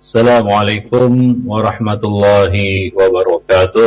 Assalamualaikum warahmatullahi wabarakatuh.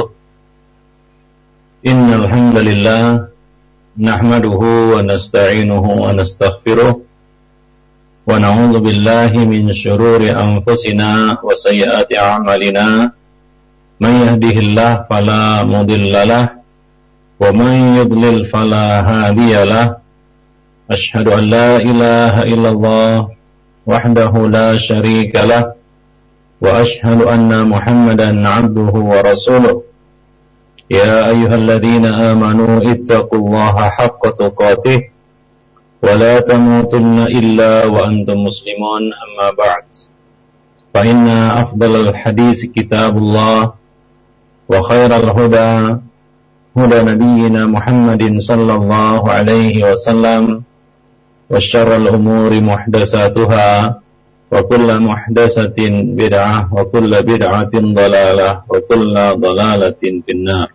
Innal hamdalillah nahmaduhu wa nasta'inuhu wa nastaghfiruh wa na'udzu billahi min shururi anfusina wa sayyiati a'malina. May yahdihillahu fala mudilla lahu wa may yudlil fala hadiya lahu. Asyhadu an la ilaha illallah wahdahu la syarika lahu wa ashhadu anna Muhammadan 'abduhu wa rasuluh. Ya ayyuhalladzina amanu ittaqullaha haqqa tuqatih wa la tamutunna illa wa antum muslimun, amma ba'd. Fa inna afdalal hadis kitabullah wa khairal huda huda nabiyyina Muhammadin sallallahu alaihi wasallam wa syarrul umuri muhdatsatuha wa kullu muhdatsatin bid'ah wa kullu bid'atin dhalalah wa kullu dhalalatin finnar.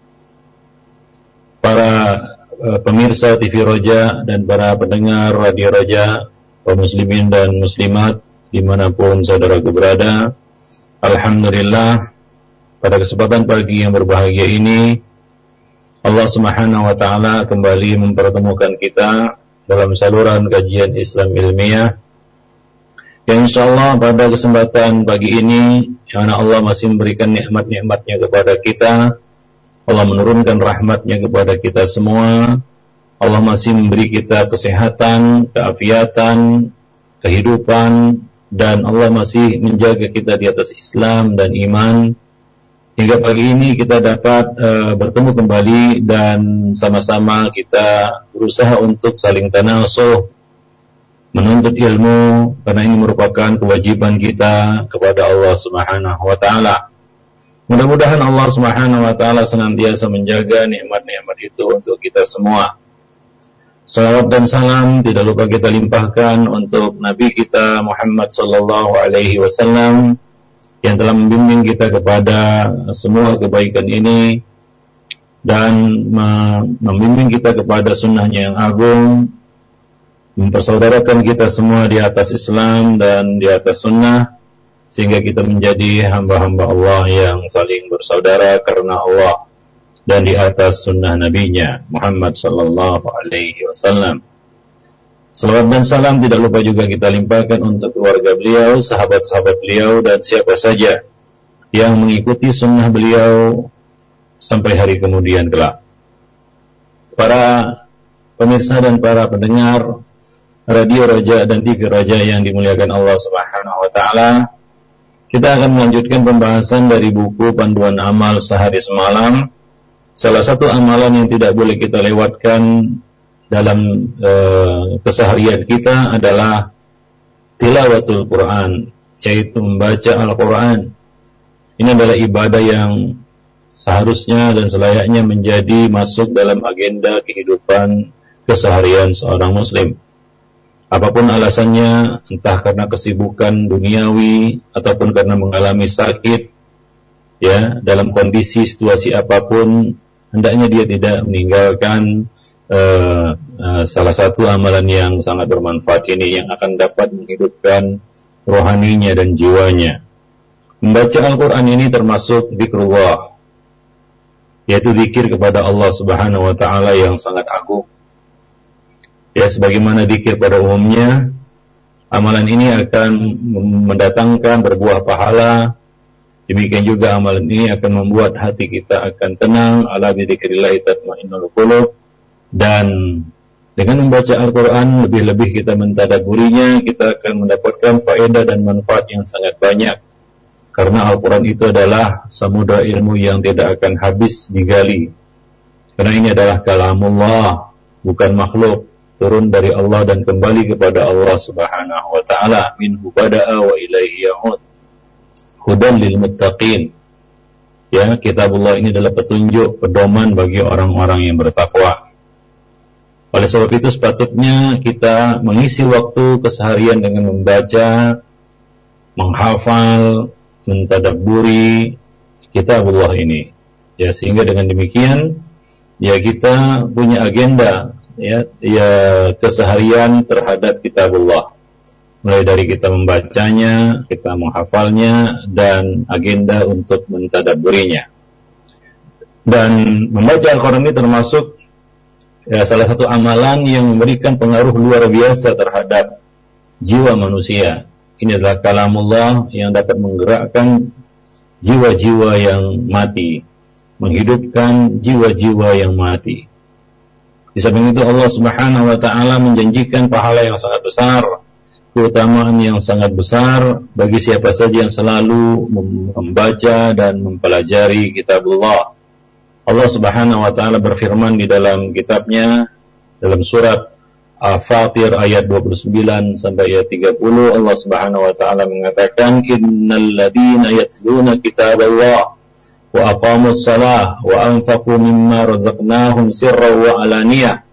Para pemirsa TV Roja dan para pendengar Radio Roja, kaum muslimin dan muslimat dimanapun saudaraku berada, alhamdulillah pada kesempatan pagi yang berbahagia ini Allah Subhanahu wa taala kembali mempertemukan kita dalam saluran kajian Islam ilmiah. Yang insyaallah pada kesempatan pagi ini, karena Allah masih memberikan nikmat-nikmatnya kepada kita, Allah menurunkan rahmatnya kepada kita semua, Allah masih memberi kita kesehatan, keafiatan, kehidupan, dan Allah masih menjaga kita di atas Islam dan iman, hingga pagi ini kita dapat bertemu kembali dan sama-sama kita berusaha untuk saling tanasuh, menuntut ilmu, karena ini merupakan kewajiban kita kepada Allah Subhanahu wa taala. Mudah-mudahan Allah Subhanahu wa taala senantiasa menjaga nikmat-nikmat itu untuk kita semua. Salawat dan salam tidak lupa kita limpahkan untuk Nabi kita Muhammad sallallahu alaihi wasallam yang telah membimbing kita kepada semua kebaikan ini dan membimbing kita kepada sunnahnya yang agung, mempersaudarakan kita semua di atas Islam dan di atas sunnah, sehingga kita menjadi hamba-hamba Allah yang saling bersaudara karena Allah dan di atas sunnah nabinya Muhammad sallallahu alaihi wasallam. Salawat dan salam tidak lupa juga kita limpahkan untuk keluarga beliau, sahabat-sahabat beliau, dan siapa saja yang mengikuti sunnah beliau sampai hari kemudian kelak. Para pemirsa dan para pendengar Radio Roja dan TV Roja yang dimuliakan Allah Subhanahu wa taala, kita akan melanjutkan pembahasan dari buku Panduan Amal Sehari Semalam. Salah satu amalan yang tidak boleh kita lewatkan dalam keseharian kita adalah tilawatul Quran, yaitu membaca Al-Quran. Ini adalah ibadah yang seharusnya dan selayaknya menjadi masuk dalam agenda kehidupan keseharian seorang muslim. Apapun alasannya, entah karena kesibukan duniawi ataupun karena mengalami sakit, ya, dalam kondisi situasi apapun, hendaknya dia tidak meninggalkan salah satu amalan yang sangat bermanfaat ini yang akan dapat menghidupkan rohaninya dan jiwanya. Membaca Al-Quran ini termasuk zikrullah, yaitu zikir kepada Allah Subhanahu wa taala yang sangat agung. Ya, sebagaimana zikir pada umumnya, amalan ini akan mendatangkan berbuah pahala. Demikian juga amalan ini akan membuat hati kita akan tenang. Ala bidzikrillah tatmainnul qulub. Dan dengan membaca Al-Quran, lebih-lebih kita mentadabburinya, kita akan mendapatkan faedah dan manfaat yang sangat banyak. Karena Al-Quran itu adalah samudra ilmu yang tidak akan habis digali. Karena ini adalah kalamullah, bukan makhluk, turun dari Allah dan kembali kepada Allah Subhanahu wa taala. Minhu bada'a wa ilaihi ya'ud. Hudan lil muttaqin. Ya, kitabullah ini adalah petunjuk, pedoman bagi orang-orang yang bertakwa. Oleh sebab itu sepatutnya kita mengisi waktu keseharian dengan membaca, menghafal, mentadabburi kitabullah ini. Ya, sehingga dengan demikian ya kita punya agenda ya keseharian terhadap kitabullah. mulai dari kita membacanya, kita menghafalnya, dan agenda untuk mentadabburinya. Dan membaca Al-Quran ini termasuk salah satu amalan yang memberikan pengaruh luar biasa terhadap jiwa manusia. Ini adalah kalamullah yang dapat menggerakkan jiwa-jiwa yang mati, menghidupkan jiwa-jiwa yang mati. Di samping itu Allah Subhanahu wa taala menjanjikan pahala yang sangat besar, keutamaan yang sangat besar bagi siapa saja yang selalu membaca dan mempelajari kitabullah. Allah Subhanahu wa taala berfirman di dalam kitabnya dalam surat Fatir ayat 29 sampai ayat 30, Allah Subhanahu wa taala mengatakan, innal ladzina yatluna kitaballah wa aqamus shalah wa anfaqu mimma razaqnahum sirran wa alaniyah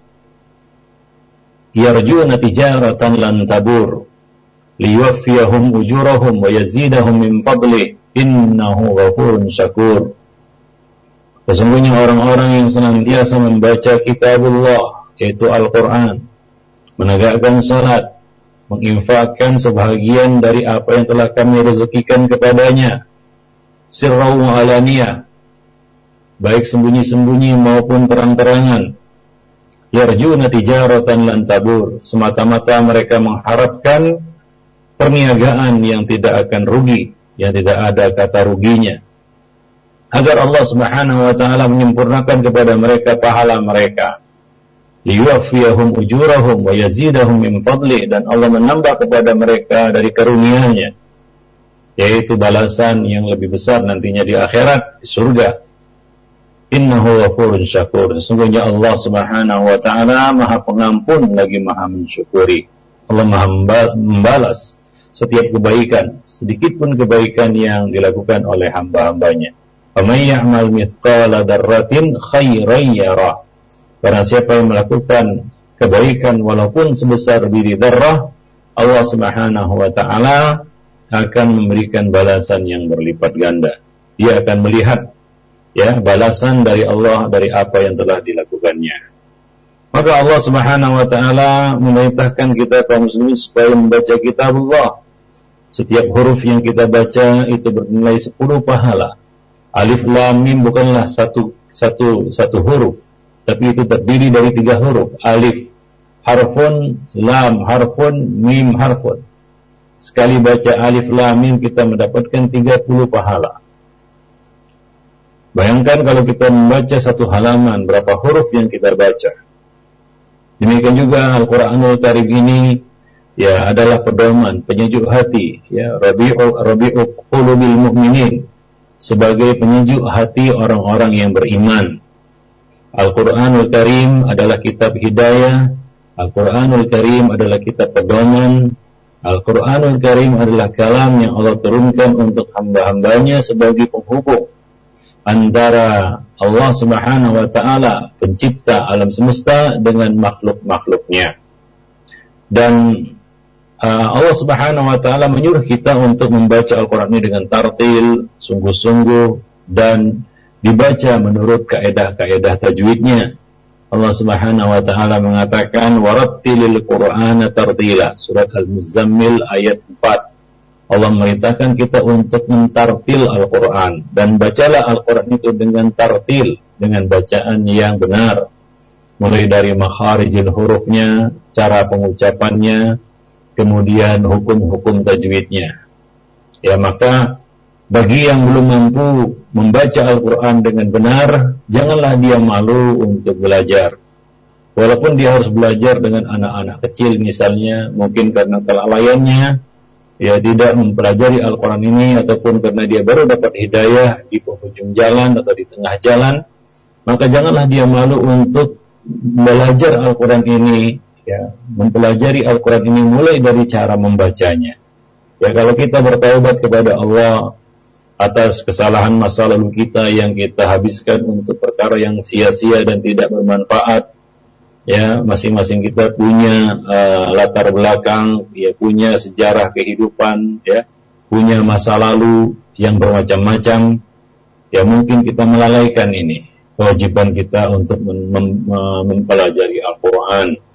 yarjuna tijaratan lan tabur liyuwaffiyahum ujurahum wa yazidahum min fadlih innahu ghafurun syakur. Sesungguhnya orang-orang yang senantiasa membaca kitabullah, yaitu Al-Quran, menegakkan salat, menginfakkan sebahagian dari apa yang telah kami rezekikan kepadanya, sirran wa alaniyah, baik sembunyi-sembunyi maupun terang-terangan, yarjuna tijaratan lan tabur, semata-mata mereka mengharapkan perniagaan yang tidak akan rugi, yang tidak ada kata ruginya, agar Allah Subhanahu wa taala menyempurnakan kepada mereka pahala mereka, liyuwaffiyahum ujurahum wa yazidahum min fadlih, dan Allah menambah kepada mereka dari karunia-Nya, yaitu balasan yang lebih besar nantinya di akhirat, di surga. Innahu ghafurun syakur. Sesungguhnya Allah Subhanahu wa taala Maha Pengampun lagi Maha mensyukuri. Allah Maha membalas setiap kebaikan, sedikit pun kebaikan yang dilakukan oleh hamba-hambanya. Faman ya'mal mithqala dzarratin khairan yarah. Barang siapa yang melakukan kebaikan walaupun sebesar biji dzarrah, Allah Subhanahu wa taala akan memberikan balasan yang berlipat ganda. Dia akan melihat balasan dari Allah dari apa yang telah dilakukannya. Maka Allah Subhanahu wa taala memerintahkan kita kaum muslimin supaya membaca kitabullah. Setiap huruf yang kita baca itu bernilai 10 pahala. Alif lam mim bukanlah satu huruf, tapi itu terdiri dari 3 huruf. Alif harfun, lam harfun, mim harfun. Sekali baca alif lam mim kita mendapatkan 30 pahala. Bayangkan kalau kita membaca satu halaman, berapa huruf yang kita baca. Demikian juga Al-Quranul Karim ini adalah pedoman, penyejuk hati, Rabi'u qulubil mu'minin, sebagai penyejuk hati orang-orang yang beriman. Al-Quranul Karim adalah kitab hidayah, Al-Quranul Karim adalah kitab pedoman, Al-Quranul Karim adalah kalam yang Allah turunkan untuk hamba-hambanya sebagai penghubung antara Allah Subhanahu wa taala pencipta alam semesta dengan makhluk-makhluknya. Dan Allah Subhanahu wa taala menyuruh kita untuk membaca Al-Qur'an ini dengan tartil, sungguh-sungguh, dan dibaca menurut kaidah-kaidah tajwidnya. Allah Subhanahu wa taala mengatakan warattilil Qur'ana tartila, surat Al-Muzammil ayat 4. Allah memerintahkan kita untuk mentartil Al-Quran, dan bacalah Al-Quran itu dengan tartil, dengan bacaan yang benar, mulai dari makharijil hurufnya, cara pengucapannya, kemudian hukum-hukum tajwidnya. Maka bagi yang belum mampu membaca Al-Quran dengan benar, janganlah dia malu untuk belajar. Walaupun dia harus belajar dengan anak-anak kecil misalnya, mungkin karena kelalaiannya tidak mempelajari Al-Quran ini, ataupun karena dia baru dapat hidayah di penghujung jalan atau di tengah jalan, maka janganlah dia malu untuk belajar Al-Quran ini, mempelajari Al-Quran ini mulai dari cara membacanya. Kalau kita bertaubat kepada Allah atas kesalahan masa lalu kita yang kita habiskan untuk perkara yang sia-sia dan tidak bermanfaat, masing-masing kita punya latar belakang, punya sejarah kehidupan, punya masa lalu yang bermacam-macam, mungkin kita melalaikan ini kewajiban kita untuk mempelajari Al-Quran.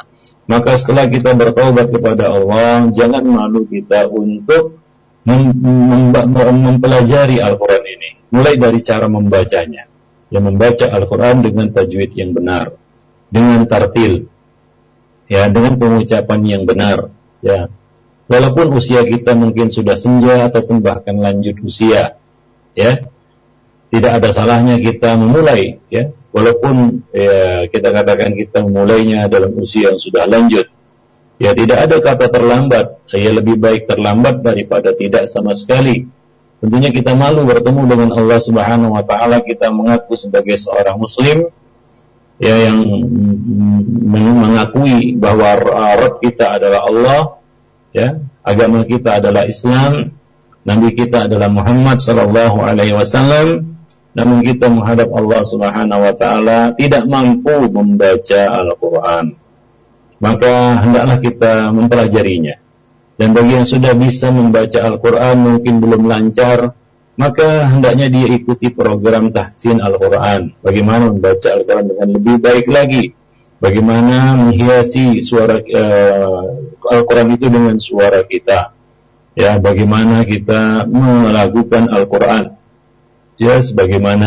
Maka setelah kita bertaubat kepada Allah, jangan malu kita untuk mempelajari Al-Quran ini. Mulai dari cara membacanya. Ya, membaca Al-Quran dengan tajwid yang benar, dengan tartil, ya, dengan pengucapan yang benar. Ya, walaupun usia kita mungkin sudah senja ataupun bahkan lanjut usia, ya, tidak ada salahnya kita memulai, ya, walaupun ya, kita katakan kita memulainya dalam usia yang sudah lanjut. Ya, tidak ada kata terlambat. Ya, lebih baik terlambat daripada tidak sama sekali. Tentunya kita malu bertemu dengan Allah Subhanahu wa taala, kita mengaku sebagai seorang muslim, ya, yang mengakui bahwa Rabb kita adalah Allah, ya, agama kita adalah Islam, nabi kita adalah Muhammad sallallahu alaihi wasallam, namun kita menghadap Allah Subhanahu wa taala tidak mampu membaca Al-Qur'an. Maka hendaklah kita mempelajarinya. Dan bagi yang sudah bisa membaca Al-Quran mungkin belum lancar, maka hendaknya dia ikuti program tahsin Al-Quran. Bagaimana membaca Al-Quran dengan lebih baik lagi, bagaimana menghiasi suara Al-Quran itu dengan suara kita, ya, bagaimana kita melakukan Al-Quran, ya, sebagaimana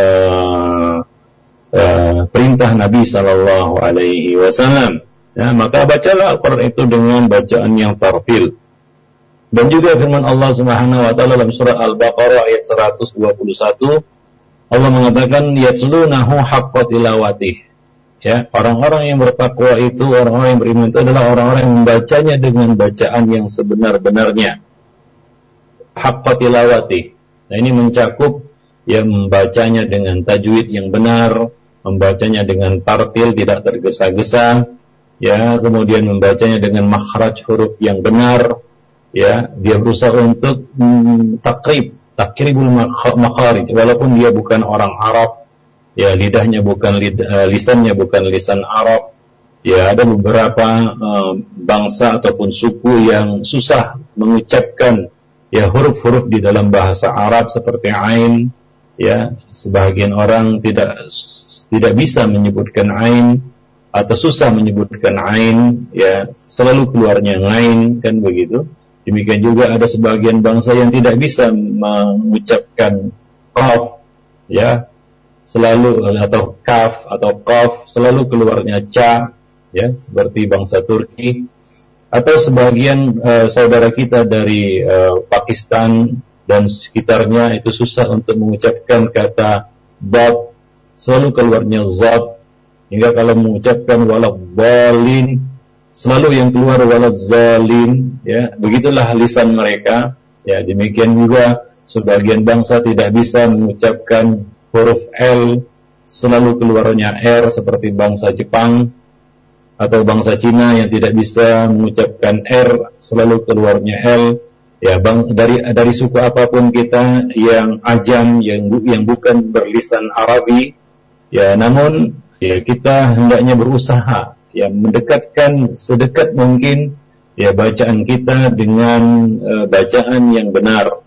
perintah Nabi Sallallahu Alaihi Wasallam. Ya, maka bacalah Al-Quran itu dengan bacaan yang tartil. Dan juga firman Allah Subhanahu wa taala dalam surah Al-Baqarah ayat 121, Allah mengatakan yatlunahu haqqa tilawatih. Ya, orang-orang yang bertakwa itu, orang-orang yang beriman itu adalah orang-orang yang membacanya dengan bacaan yang sebenar-benarnya. Haqqa tilawatih. Nah, ini mencakup yang membacanya dengan tajwid yang benar, membacanya dengan tartil tidak tergesa-gesa, ya, kemudian membacanya dengan makhraj huruf yang benar, ya, dia berusaha untuk takribul makharij, walaupun dia bukan orang Arab, ya, lidahnya bukan lisannya bukan lisan Arab, ya, ada beberapa bangsa ataupun suku yang susah mengucapkan, ya, huruf-huruf di dalam bahasa Arab seperti ain, ya, sebagian orang tidak bisa menyebutkan ain, atau susah menyebutkan ain, ya, selalu keluarnya ngain, kan begitu. Demikian juga ada sebagian bangsa yang tidak bisa mengucapkan qaf, ya, selalu, atau kaf atau qaf, selalu keluarnya ca, ya, seperti bangsa Turki. Atau sebagian saudara kita dari Pakistan dan sekitarnya itu susah untuk mengucapkan kata bab, selalu keluarnya zat. Hingga kalau mengucapkan waladhdallin, selalu yang keluar waladhdallin, ya, begitulah lisan mereka. Ya, demikian juga sebagian bangsa tidak bisa mengucapkan huruf L, selalu keluarnya R, seperti bangsa Jepang atau bangsa Cina yang tidak bisa mengucapkan R, selalu keluarnya L. Ya, dari suku apapun kita yang ajam, yang bukan berlisan Arabi, ya, namun ya, kita hendaknya berusaha, ya, mendekatkan sedekat mungkin, ya, bacaan kita dengan bacaan yang benar,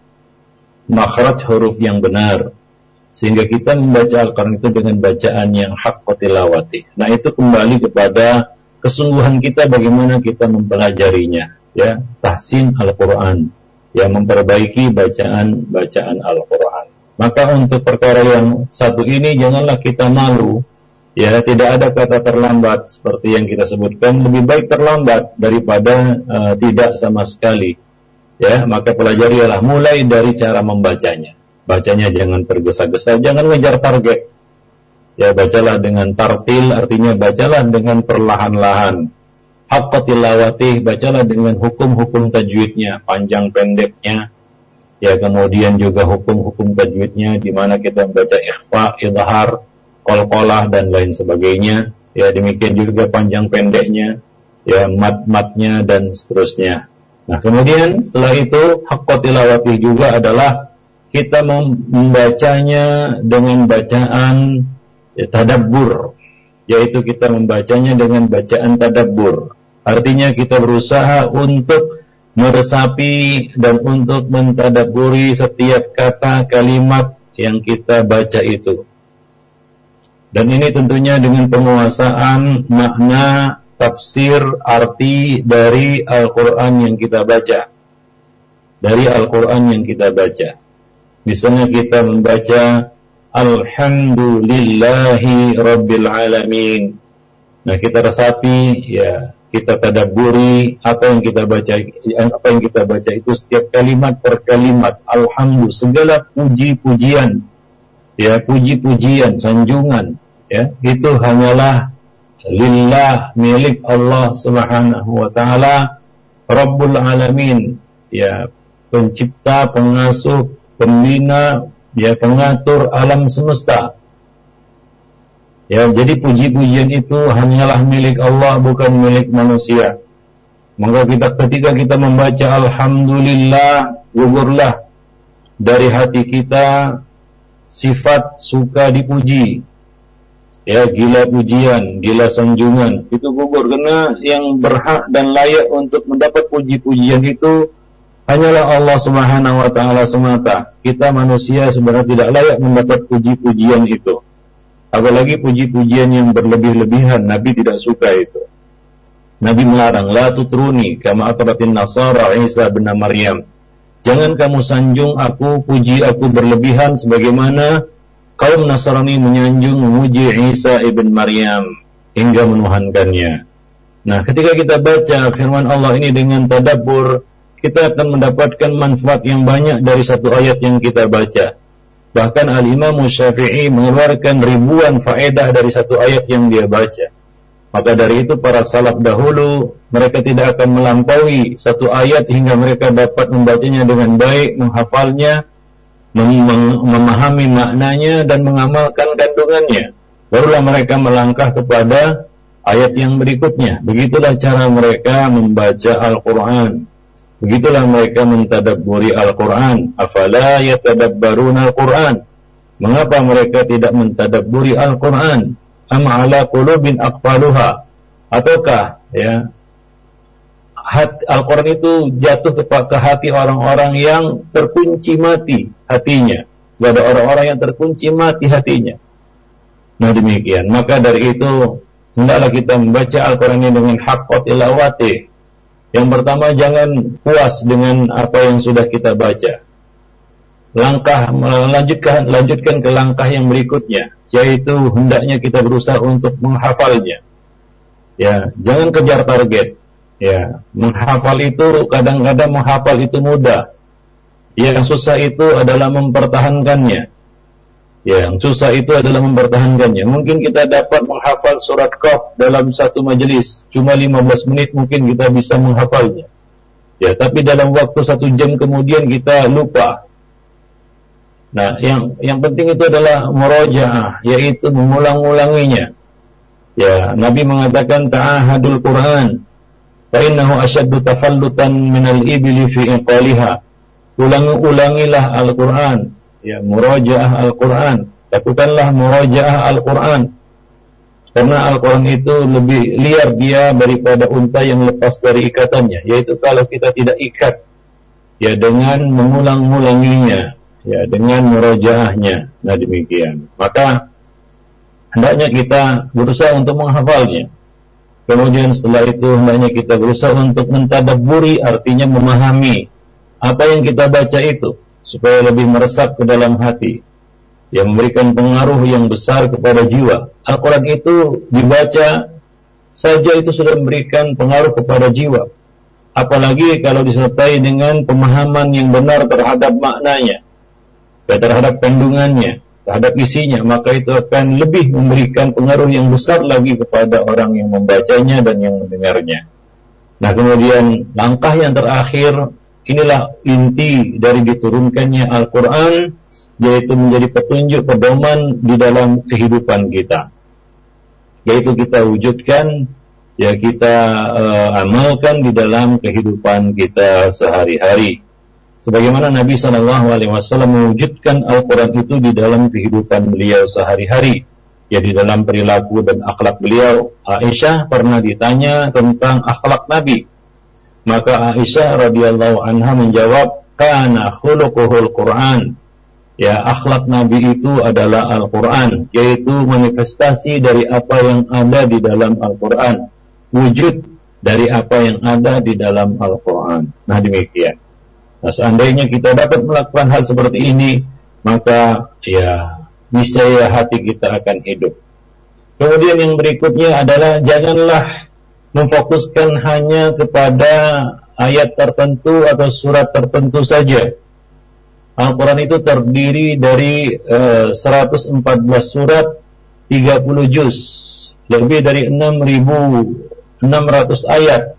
makhraj huruf yang benar, sehingga kita membaca Al-Quran itu dengan bacaan yang haqqa tilawati. Nah, itu kembali kepada kesungguhan kita bagaimana kita mempelajarinya, ya, tahsin Al-Quran, ya, memperbaiki bacaan Al-Quran. Maka untuk perkara yang satu ini janganlah kita malu. Ya, tidak ada kata terlambat seperti yang kita sebutkan, lebih baik terlambat daripada tidak sama sekali. Ya, maka pelajarilah mulai dari cara membacanya. Bacanya jangan tergesa-gesa, jangan ngejar target. Ya, bacalah dengan tartil, artinya bacalah dengan perlahan-lahan. Haqqa tilawatih, bacalah dengan hukum-hukum tajwidnya, panjang pendeknya. Ya, kemudian juga hukum-hukum tajwidnya, di mana kita membaca ikhfa, idhar, qalqalah dan lain sebagainya. Ya, demikian juga panjang pendeknya, ya, mat-matnya dan seterusnya. Nah, kemudian setelah itu haqqa tilawatih juga adalah kita membacanya dengan bacaan, ya, tadabbur, yaitu kita membacanya dengan bacaan tadabbur. Artinya kita berusaha untuk meresapi dan untuk mentadabburi setiap kata kalimat yang kita baca itu. Dan ini tentunya dengan penguasaan makna tafsir arti dari Al-Quran yang kita baca. Dari Al-Quran yang kita baca. Misalnya kita membaca Alhamdulillahi Rabbil Alamin. Nah, kita resapi, ya, kita tadabburi apa yang kita baca itu setiap kalimat per kalimat. Alhamdulillah, segala puji-pujian, ya, puji-pujian, sanjungan, ya, itu hanyalah lillah, milik Allah Subhanahu wa taala, Rabbul Alamin, ya, pencipta, pengasuh, pembina, ya, pengatur alam semesta. Ya, jadi puji-pujian itu hanyalah milik Allah, bukan milik manusia. Maka ketika kita membaca Alhamdulillah, gugurlah dari hati kita sifat suka dipuji. Ya, gila pujian, gila sanjungan, itu gugur, karena yang berhak dan layak untuk mendapat puji-pujian itu hanyalah Allah Subhanahu wa taala semata. Kita manusia sebenarnya tidak layak mendapat puji-pujian itu. Apalagi puji-pujian yang berlebih-lebihan, Nabi tidak suka itu. Nabi melarang, la tutruni kama atratin nasara Isa bin Maryam. Jangan kamu sanjung aku, puji aku berlebihan sebagaimana kaum Nasrani menyanjung memuji Isa ibn Maryam hingga menuhankannya. Nah, ketika kita baca firman Allah ini dengan tadabbur, kita akan mendapatkan manfaat yang banyak dari satu ayat yang kita baca. Bahkan Al-Imam Syafi'i mengeluarkan ribuan faedah dari satu ayat yang dia baca. Maka dari itu para salaf dahulu, mereka tidak akan melampaui satu ayat hingga mereka dapat membacanya dengan baik, menghafalnya, memahami maknanya, dan mengamalkan kandungannya. Barulah mereka melangkah kepada ayat yang berikutnya. Begitulah cara mereka membaca Al-Quran. Begitulah mereka mentadabburi Al-Quran. Afala yatadabbaruna Al-Quran. Mengapa mereka tidak mentadabburi Al-Quran? Am ala qulubin aqfaluha. Ataukah, ya, Al-Quran itu jatuh ke hati orang-orang yang terkunci mati hatinya. Ada orang-orang yang terkunci mati hatinya. Nah, demikian. Maka dari itu, hendaklah kita membaca Al-Quran ini dengan haqqa tilawati. Yang pertama, jangan puas dengan apa yang sudah kita baca. Lanjutkan ke langkah yang berikutnya, yaitu hendaknya kita berusaha untuk menghafalnya. Ya, jangan kejar target. Ya, menghafal itu kadang-kadang menghafal itu mudah. Yang susah itu adalah mempertahankannya. Yang susah itu adalah mempertahankannya. Mungkin kita dapat menghafal surat Qaf dalam satu majelis, cuma 15 menit mungkin kita bisa menghafalnya. Ya, tapi dalam waktu 1 jam kemudian kita lupa. Nah, yang penting itu adalah murajaah, yaitu mengulang-ulanginya. Ya, Nabi mengatakan ta'ahadul Quran, fa innahu asyaddu tafallutan minal ibli fi iqaliha. Ulangilah Al-Quran. Ya, murajaah Al-Quran. Lakukanlah murajaah Al-Quran. Karena Al-Quran itu lebih liar dia daripada unta yang lepas dari ikatannya. Yaitu kalau kita tidak ikat, ya, dengan mengulang-ulanginya, ya, dengan murajaahnya. Nah, demikian. Maka hendaknya kita berusaha untuk menghafalnya. Kemudian setelah itu hendaknya kita berusaha untuk mentadabburi, artinya memahami apa yang kita baca itu, supaya lebih meresap ke dalam hati, yang memberikan pengaruh yang besar kepada jiwa. Al-Quran itu dibaca saja itu sudah memberikan pengaruh kepada jiwa. Apalagi kalau disertai dengan pemahaman yang benar terhadap maknanya, ya, terhadap kandungannya, terhadap isinya, maka itu akan lebih memberikan pengaruh yang besar lagi kepada orang yang membacanya dan yang mendengarnya. Nah, kemudian langkah yang terakhir, inilah inti dari diturunkannya Al-Quran, yaitu menjadi petunjuk pedoman di dalam kehidupan kita, yaitu kita wujudkan, ya, kita amalkan di dalam kehidupan kita sehari-hari. Sebagaimana Nabi SAW mewujudkan Al-Quran itu di dalam kehidupan beliau sehari-hari, ya, di dalam perilaku dan akhlak beliau. Aisyah pernah ditanya tentang akhlak Nabi. Maka Aisyah radhiyallahu anha menjawab, kana khuluquhul Quran. Ya, akhlak Nabi itu adalah Al-Quran, yaitu manifestasi dari apa yang ada di dalam Al-Quran. wujud dari apa yang ada di dalam Al-Quran. Nah, demikian. Nah, seandainya kita dapat melakukan hal seperti ini, maka ya niscaya hati kita akan hidup. Kemudian yang berikutnya adalah janganlah memfokuskan hanya kepada ayat tertentu atau surat tertentu saja. Al-Quran itu terdiri dari 114 surat, 30 juz, lebih dari 6.600 ayat.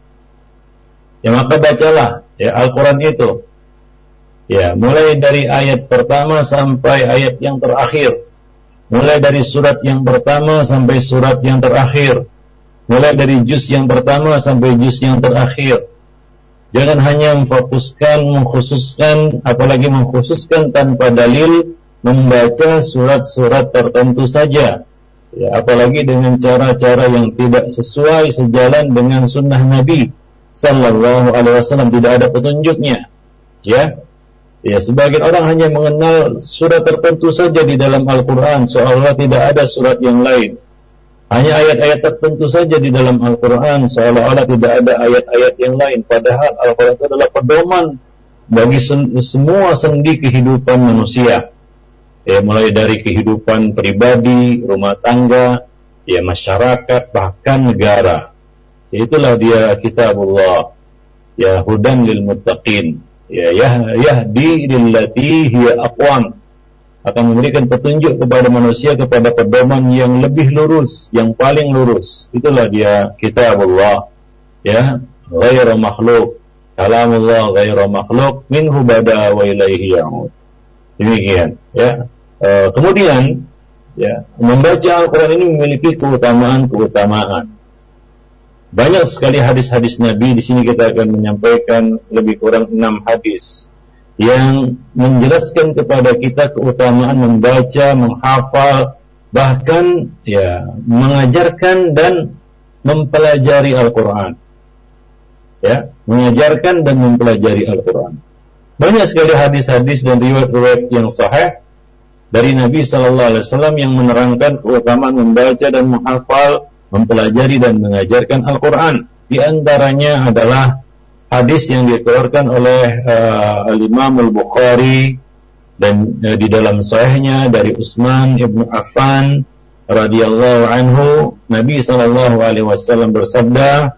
Ya, maka bacalah ya Al-Quran itu. Ya, mulai dari ayat pertama sampai ayat yang terakhir. Mulai dari surat yang pertama sampai surat yang terakhir. Mulai dari juz yang pertama sampai juz yang terakhir. Jangan hanya mengkhususkan, apalagi mengkhususkan tanpa dalil, membaca surat-surat tertentu saja. Ya, apalagi dengan cara-cara yang tidak sesuai, sejalan dengan sunnah Nabi Sallallahu Alaihi Wasallam, tidak ada petunjuknya. Ya, sebagian orang hanya mengenal surat tertentu saja di dalam Al-Quran, seolah tidak ada surat yang lain. Hanya ayat-ayat tertentu saja di dalam Al-Quran, seolah-olah tidak ada ayat-ayat yang lain. Padahal Al-Quran itu adalah pedoman bagi semua sendi kehidupan manusia. Ya, mulai dari kehidupan pribadi, rumah tangga, ya masyarakat, bahkan negara. Itulah dia kitabullah. Ya, hudan lil muttaqin. Ya, yahdi lillati hiya aqwam. Akan memberikan petunjuk kepada manusia kepada pedoman yang lebih lurus, yang paling lurus. Itulah dia kitabullah. Ya, ghairu makhluk. Kalamullah ghairu makhluk, minhu bada wa ilaihi ya'ud. Demikian, ya. Kemudian, ya, membaca Al-Quran ini memiliki keutamaan-keutamaan. Banyak sekali hadis-hadis Nabi. Di sini kita akan menyampaikan lebih kurang 6 hadis yang menjelaskan kepada kita keutamaan membaca, menghafal, bahkan ya mengajarkan dan mempelajari Al-Quran. Ya, mengajarkan dan mempelajari Al-Quran. Banyak sekali hadis-hadis dan riwayat-riwayat yang sahih dari Nabi Sallallahu Alaihi Wasallam yang menerangkan keutamaan membaca dan menghafal, mempelajari dan mengajarkan Al-Quran. Di antaranya adalah hadis yang dikeluarkan oleh Al-Imam Al-Bukhari dan di dalam sahihnya dari Utsman ibn Affan radhiyallahu anhu, Nabi sallallahu alaihi wasallam bersabda,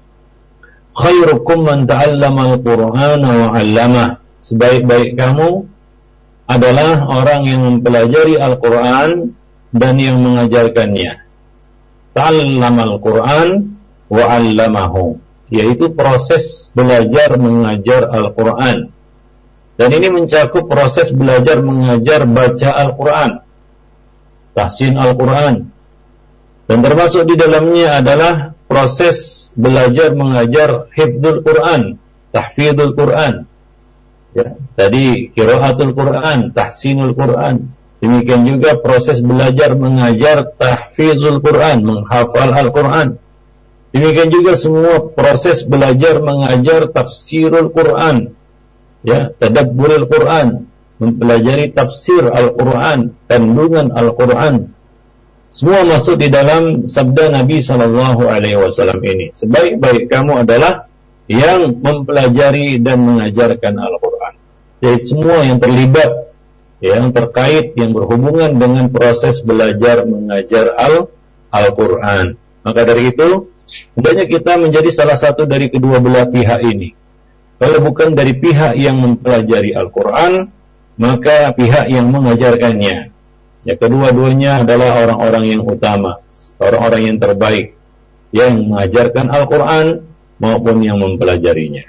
"Khairukum man ta'allama al-Qur'ana wa 'allamah." Sebaik-baik kamu adalah orang yang mempelajari Al-Qur'an dan yang mengajarkannya. Ta'allama al-Qur'an wa 'allamahu, yaitu proses belajar mengajar Al-Quran. Dan ini mencakup proses belajar mengajar baca Al-Quran, tahsin Al-Quran. Dan termasuk di dalamnya adalah proses belajar mengajar hifdzul Quran, tahfidzul Quran. Ya, tadi qiraatul Quran, tahsinul Quran. Demikian juga proses belajar mengajar tahfidzul Quran, menghafal Al-Quran. Demikian juga semua proses belajar mengajar tafsirul Quran, ya, tadabburul Quran, mempelajari tafsir Al-Quran, kandungan Al-Quran. Semua masuk di dalam sabda Nabi Sallallahu Alaihi Wasallam ini. Sebaik-baik kamu adalah yang mempelajari dan mengajarkan Al-Quran. Jadi semua yang terlibat, yang terkait, yang berhubungan dengan proses belajar mengajar Al-Quran. Maka dari itu, hendaknya kita menjadi salah satu dari kedua belah pihak ini. Kalau bukan dari pihak yang mempelajari Al-Quran, maka pihak yang mengajarkannya. Ya, kedua-duanya adalah orang-orang yang utama, orang-orang yang terbaik, yang mengajarkan Al-Quran maupun yang mempelajarinya.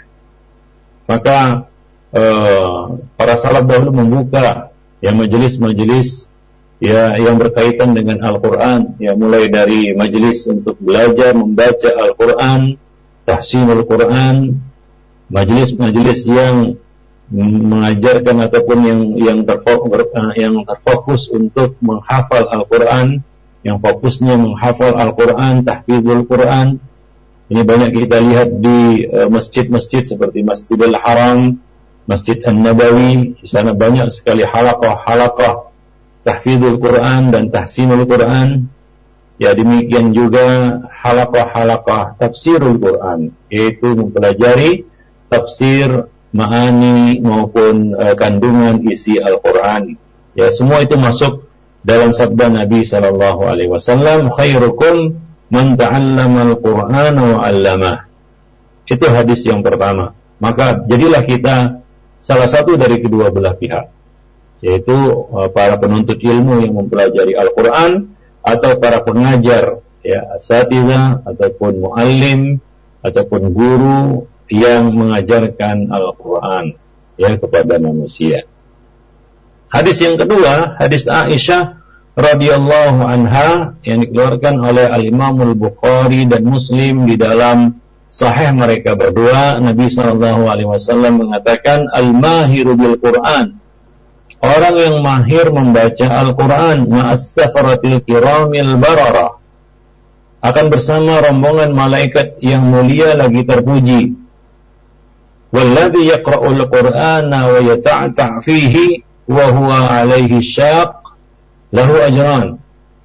Maka para salaf dahulu membuka ya majelis-majelis ya yang berkaitan dengan Al-Quran, ya mulai dari majelis untuk belajar membaca Al-Quran, tahsinul Quran, majelis-majelis yang mengajarkan ataupun yang terfokus untuk menghafal Al-Quran, yang fokusnya menghafal Al-Quran, tahfidzul Quran. Ini banyak kita lihat di masjid-masjid seperti Masjidil Haram, Masjid An-Nabawi. Di sana banyak sekali halaqah tahfidzul Quran dan tahsinul Quran. Ya, demikian juga halaqah-halaqah tafsirul Quran, yaitu mempelajari tafsir, ma'ani maupun kandungan isi Al-Quran. Ya, semua itu masuk dalam sabda Nabi sallallahu alaihi wasallam, khairukum man ta'allama al-Qur'ana wa 'allamah. Itu hadis yang pertama. Maka jadilah kita salah satu dari kedua belah pihak, yaitu para penuntut ilmu yang mempelajari Al-Quran, atau para pengajar, ya, asatidzah ataupun muallim ataupun guru yang mengajarkan Al-Quran, ya, kepada manusia. Hadis yang kedua, hadis Aisyah radhiyallahu anha yang dikeluarkan oleh Al-Imam Al-Bukhari dan Muslim di dalam sahih mereka berdua. Nabi sallallahu alaihi wasallam mengatakan, al-mahiru bil Quran, orang yang mahir membaca Al-Quran, ma'as safaratil kiramil barara, akan bersama rombongan malaikat yang mulia lagi terpuji. Walladhi yaqra'ul Qur'ana wa yata'ta' fihi wa huwa alaihi syaq lahu ajran.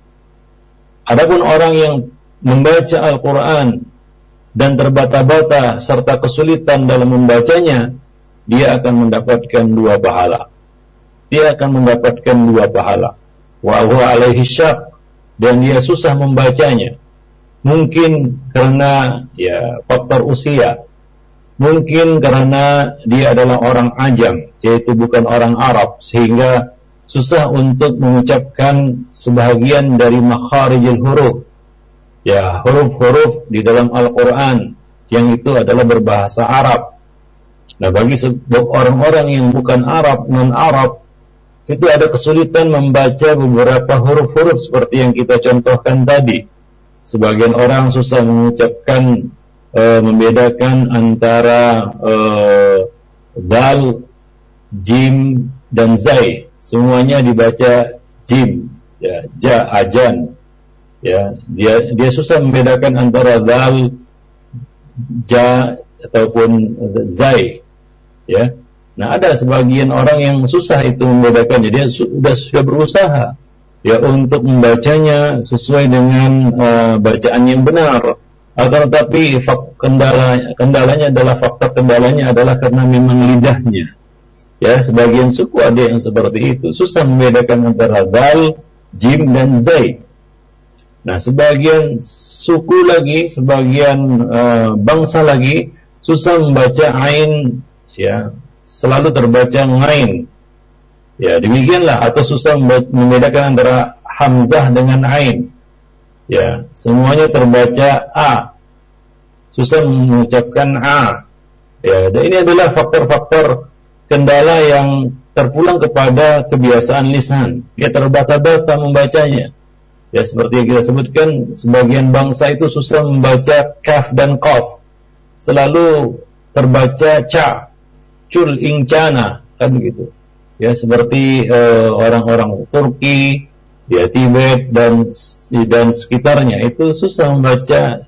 Adapun orang yang membaca Al-Quran dan terbata-bata serta kesulitan dalam membacanya, dia akan mendapatkan 2 pahala. Dia akan mendapatkan 2 pahala. Wa huwa alaihi syaq, dan dia susah membacanya. Mungkin karena ya faktor usia, mungkin karena dia adalah orang ajam, yaitu bukan orang Arab, sehingga susah untuk mengucapkan sebahagian dari makharijul huruf, ya, huruf-huruf di dalam Al-Quran yang itu adalah berbahasa Arab. Nah, bagi orang-orang yang bukan Arab, non-Arab, itu ada kesulitan membaca beberapa huruf-huruf seperti yang kita contohkan tadi. Sebagian orang susah mengucapkan, membedakan antara dal, jim, dan zai. Semuanya dibaca jim, ya, ja, ajan. Ya, dia susah membedakan antara dal, ja, ataupun zai. Ya. Nah, ada sebagian orang yang susah itu membedakannya. Dia sudah berusaha, ya, untuk membacanya sesuai dengan bacaan yang benar. Akan tetapi kendalanya adalah karena memang lidahnya. Ya, sebagian suku ada yang seperti itu, susah membedakan antara dal, jim, dan zai. Nah, sebagian suku lagi, sebagian bangsa lagi susah membaca ain, ya, selalu terbaca ngain. Ya, demikianlah, atau susah membedakan antara hamzah dengan ain. Ya, semuanya terbaca a. Susah mengucapkan a. Ya, dan ini adalah faktor-faktor kendala yang terpulang kepada kebiasaan lisan. Dia terbata-bata membacanya. Ya, seperti yang kita sebutkan, sebagian bangsa itu susah membaca kaf dan qaf. Selalu terbaca ca. Cul ingcana, kan begitu. Ya, seperti orang-orang Turki, ya, Tibet dan sekitarnya itu susah membaca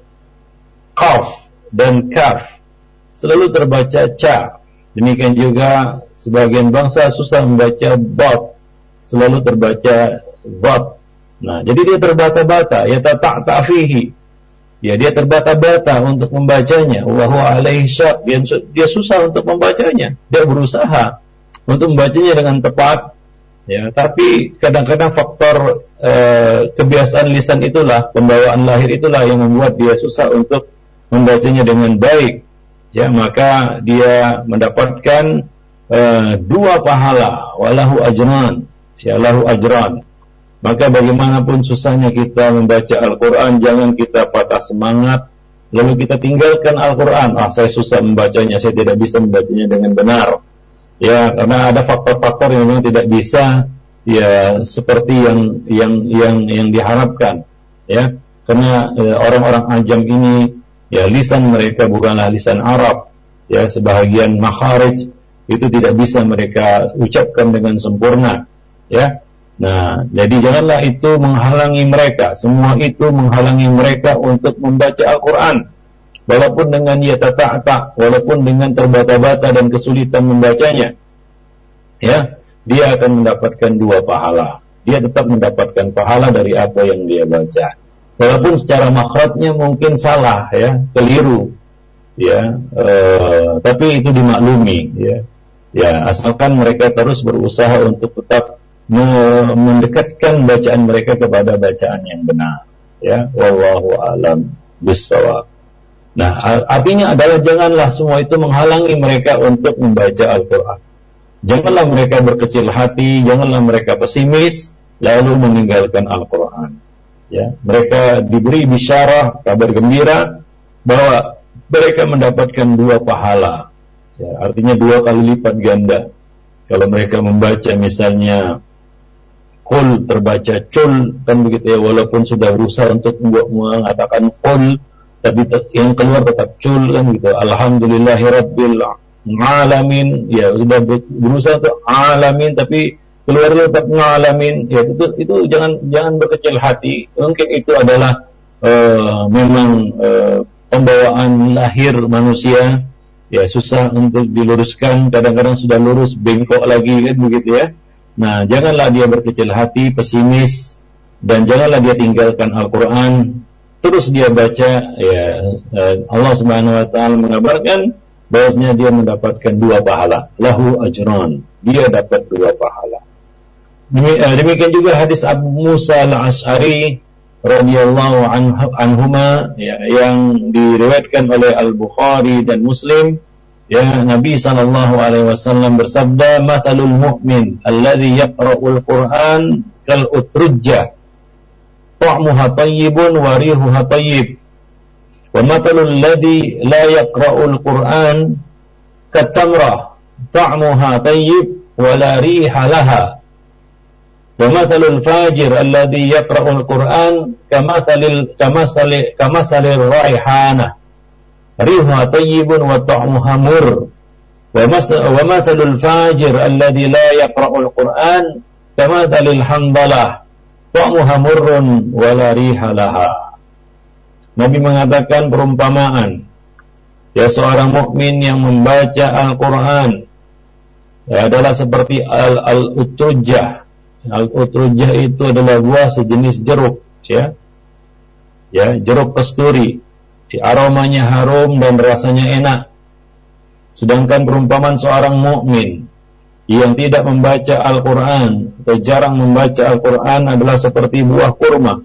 qaf dan kaf, selalu terbaca ca. Demikian juga sebagian bangsa susah membaca dot, selalu terbaca dot. Nah, jadi dia terbata-bata, ya, ta' fihi. Ya, dia terbata-bata untuk membacanya. Wa huwa alaihi syaq, dia susah untuk membacanya. Dia berusaha untuk membacanya dengan tepat, ya, tapi kadang-kadang faktor kebiasaan lisan itulah, pembawaan lahir itulah yang membuat dia susah untuk membacanya dengan baik. Ya, maka dia mendapatkan 2 pahala, walahu ajran, ya, lahu ajran. Maka bagaimanapun susahnya kita membaca Al-Quran, jangan kita patah semangat lalu kita tinggalkan Al-Quran. Saya susah membacanya, saya tidak bisa membacanya dengan benar. Ya, karena ada faktor-faktor yang memang tidak bisa, ya, seperti yang diharapkan. Ya, karena orang-orang ajam ini, ya, lisan mereka bukanlah lisan Arab. Ya, sebahagian makharij itu tidak bisa mereka ucapkan dengan sempurna. Ya. Nah, jadi janganlah itu menghalangi mereka. Semua itu menghalangi mereka untuk membaca Al-Quran. Walaupun dengan yata'ta', walaupun dengan terbata-bata dan kesulitan membacanya, ya, dia akan mendapatkan 2 pahala. Dia tetap mendapatkan pahala dari apa yang dia baca. walaupun secara makhrajnya mungkin salah, ya, keliru, ya, tapi itu dimaklumi, ya. Ya, asalkan mereka terus berusaha untuk tetap mendekatkan bacaan mereka kepada bacaan yang benar, ya. Wallahu a'lam bissawab. Nah, artinya adalah janganlah semua itu menghalangi mereka untuk membaca Al-Quran. Janganlah mereka berkecil hati, janganlah mereka pesimis lalu meninggalkan Al-Quran. Ya, mereka diberi bisyarah, kabar gembira bahwa mereka mendapatkan 2 pahala. Ya, artinya 2 kali lipat ganda. Kalau mereka membaca misalnya qul terbaca cul, kan begitu ya, walaupun sudah berusaha untuk mengatakan qul, tapi yang keluar tetap cul, kan gitu. Alhamdulillahirabbil alamin, ya sudah berusaha untuk alamin tapi keluar tetap ngalamin, ya itu jangan berkecil hati. Mungkin itu adalah memang pembawaan lahir manusia. Ya, susah untuk diluruskan, kadang-kadang sudah lurus bengkok lagi, kan begitu ya. Nah, janganlah dia berkecil hati, pesimis, dan janganlah dia tinggalkan Al-Quran. Terus dia baca, ya, Allah Subhanahu wa taala mengabarkan bahwasanya dia mendapatkan 2 pahala, lahu ajran, dia dapat 2 pahala. Demikian juga hadis Abu Musa al-Asy'ari radhiyallahu anhuma, ya, yang diriwayatkan oleh Al-Bukhari dan Muslim, ya, Nabi sallallahu alaihi wasallam bersabda, "Matalul mu'min alladhi yaqra'ul Qur'an kal utrujjah ta'muha tayyibun wa rihuha tayyib wa matalul ladzi la yaqra'ul Qur'an katamrah ta'muha tayyib wa la riha laha wa matalul fajir alladhi yaqra'ul Qur'an kamasalil raihana rihuha tayyibun wa ta'muha mur wa matalul fajir alladhi la yaqra'ul Qur'an kamasalil hamdalah ta'muha murrun wa la riha laha." Nabi mengatakan perumpamaan, ya, seorang mukmin yang membaca Al-Quran, ya, adalah seperti al-utrujjah. Al-utrujjah itu adalah buah sejenis jeruk, ya, jeruk kasturi. Aromanya harum dan rasanya enak. Sedangkan perumpamaan seorang mukmin yang tidak membaca Al-Quran atau jarang membaca Al-Quran adalah seperti buah kurma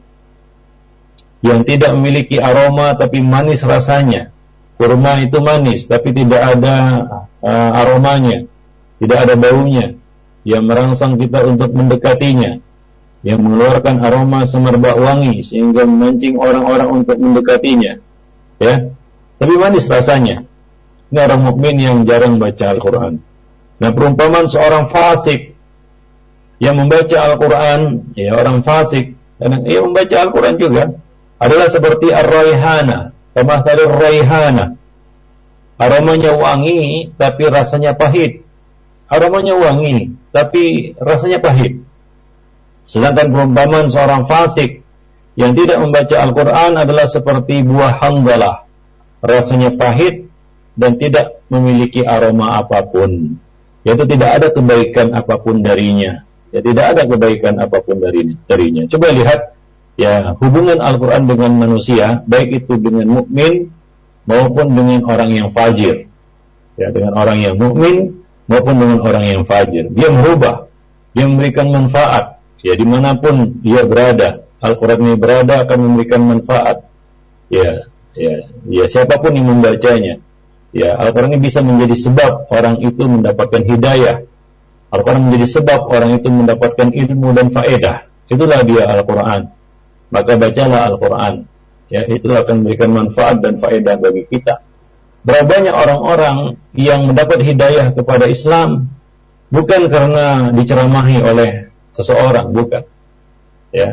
yang tidak memiliki aroma tapi manis rasanya. Kurma itu manis tapi tidak ada aromanya, tidak ada baunya yang merangsang kita untuk mendekatinya, yang mengeluarkan aroma semerbak wangi sehingga memancing orang-orang untuk mendekatinya, ya, tapi manis rasanya. Ini orang mukmin yang jarang baca Al-Quran. Nah, perumpamaan seorang fasik yang membaca Al-Quran, ya, orang fasik dan ia membaca Al-Quran juga, adalah seperti ar-raihana, kamathalur raihana. Aromanya wangi tapi rasanya pahit. Aromanya wangi tapi rasanya pahit. Sedangkan perumpamaan seorang fasik yang tidak membaca Al-Quran adalah seperti buah hamdalah, rasanya pahit dan tidak memiliki aroma apapun, yaitu tidak ada kebaikan apapun darinya, ya, tidak ada kebaikan apapun darinya. Coba lihat, ya, hubungan Al-Quran dengan manusia, baik itu dengan mukmin maupun dengan orang yang fajir, ya, dengan orang yang mukmin maupun dengan orang yang fajir. Dia merubah, dia memberikan manfaat, ya, dimanapun dia berada. Al-Quran ini berada akan memberikan manfaat, ya, siapapun yang membacanya. Ya, Al-Quran ini bisa menjadi sebab orang itu mendapatkan hidayah. Al-Quran menjadi sebab orang itu mendapatkan ilmu dan faedah. Itulah dia Al-Quran. Maka bacalah Al-Quran. Ya, itu akan memberikan manfaat dan faedah bagi kita. Berapa banyak orang-orang yang mendapat hidayah kepada Islam bukan karena diceramahi oleh seseorang, bukan. Ya.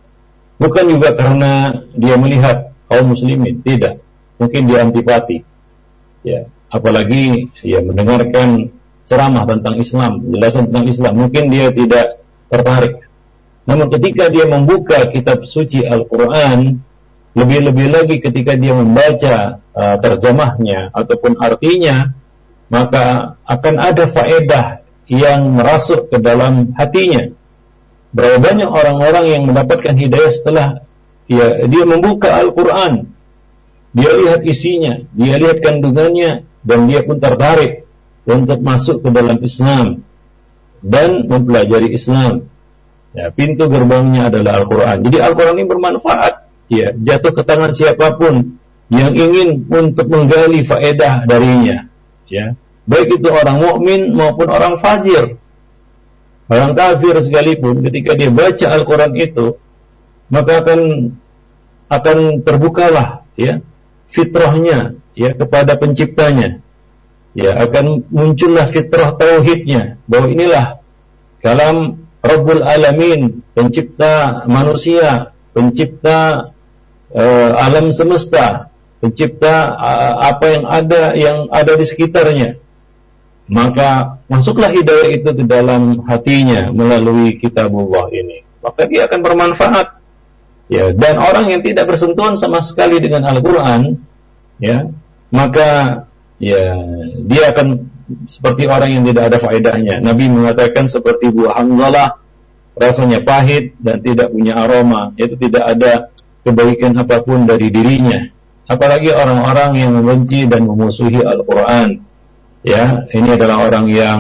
Bukan juga karena dia melihat kaum muslimin, tidak. Mungkin dia antipati. Ya, apalagi ya mendengarkan ceramah tentang Islam, penjelasan tentang Islam, mungkin dia tidak tertarik. Namun ketika dia membuka kitab suci Al-Quran, lebih-lebih lagi ketika dia membaca terjemahnya ataupun artinya, maka akan ada faedah yang merasuk ke dalam hatinya. Berapa banyak orang-orang yang mendapatkan hidayah setelah ya, dia membuka Al-Quran, dia lihat isinya, dia lihat kandungannya, dan dia pun tertarik untuk masuk ke dalam Islam dan mempelajari Islam. Ya, pintu gerbangnya adalah Al-Quran. Jadi Al-Quran ini bermanfaat. Ya, jatuh ke tangan siapapun yang ingin untuk menggali faedah darinya. Ya, baik itu orang mukmin maupun orang fajir, orang kafir sekalipun, ketika dia baca Al-Quran itu, maka akan terbukalah, ya, fitrahnya, ya, kepada penciptanya. Ya, akan muncullah fitrah tauhidnya, bahwa inilah kalam Rabbul Alamin, pencipta manusia, pencipta alam semesta, pencipta apa yang ada di sekitarnya. Maka masuklah hidayah itu ke dalam hatinya melalui kitabullah ini, maka dia akan bermanfaat. Ya, dan orang yang tidak bersentuhan sama sekali dengan Al-Quran, ya, maka ya dia akan seperti orang yang tidak ada faedahnya. Nabi mengatakan seperti buah hanzalah, rasanya pahit dan tidak punya aroma, yaitu tidak ada kebaikan apapun dari dirinya. Apalagi orang-orang yang membenci dan memusuhi Al-Quran. Ya, ini adalah orang yang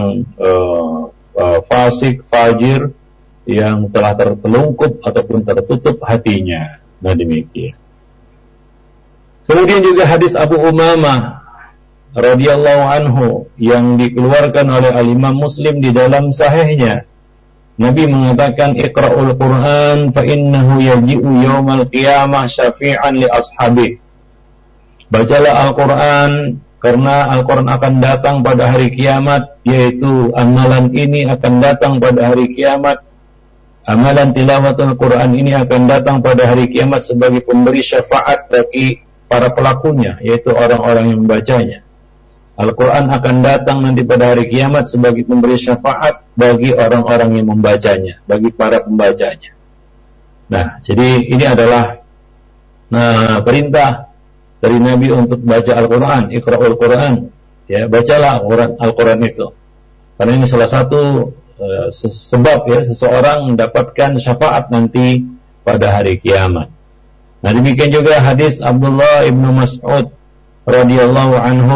fasik, fajir, yang telah tertelungkup ataupun tertutup hatinya. Nah, demikian. Kemudian juga hadis Abu Umamah radhiyallahu anhu yang dikeluarkan oleh Al-Imam Muslim di dalam sahihnya. Nabi mengatakan, Iqra'ul Qur'an fa innahu yaji'u yawmal qiyamah syafi'an li ashabi. Bacalah Al-Quran, karena Al-Quran akan datang pada hari kiamat, yaitu amalan ini akan datang pada hari kiamat. Amalan tilawatul Quran ini akan datang pada hari kiamat sebagai pemberi syafaat bagi para pelakunya, yaitu orang-orang yang membacanya. Al-Quran akan datang nanti pada hari kiamat sebagai pemberi syafaat bagi orang-orang yang membacanya, bagi para pembacanya. Nah, jadi ini adalah perintah dari Nabi untuk baca Al-Quran, Iqra'ul Quran, ya, bacalah Al-Quran itu. Karena ini salah satu sebab, ya, seseorang mendapatkan syafaat nanti pada hari kiamat. Nah, demikian juga hadis Abdullah ibnu Mas'ud radhiyallahu anhu.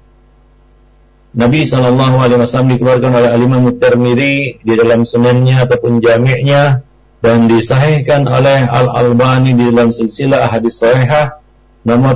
Nabi SAW dikeluarkan oleh Al-Imam At-Tirmidzi di dalam sunannya ataupun jami'nya, dan disahihkan oleh Al-Albani di dalam silsilah hadis sahihah nomor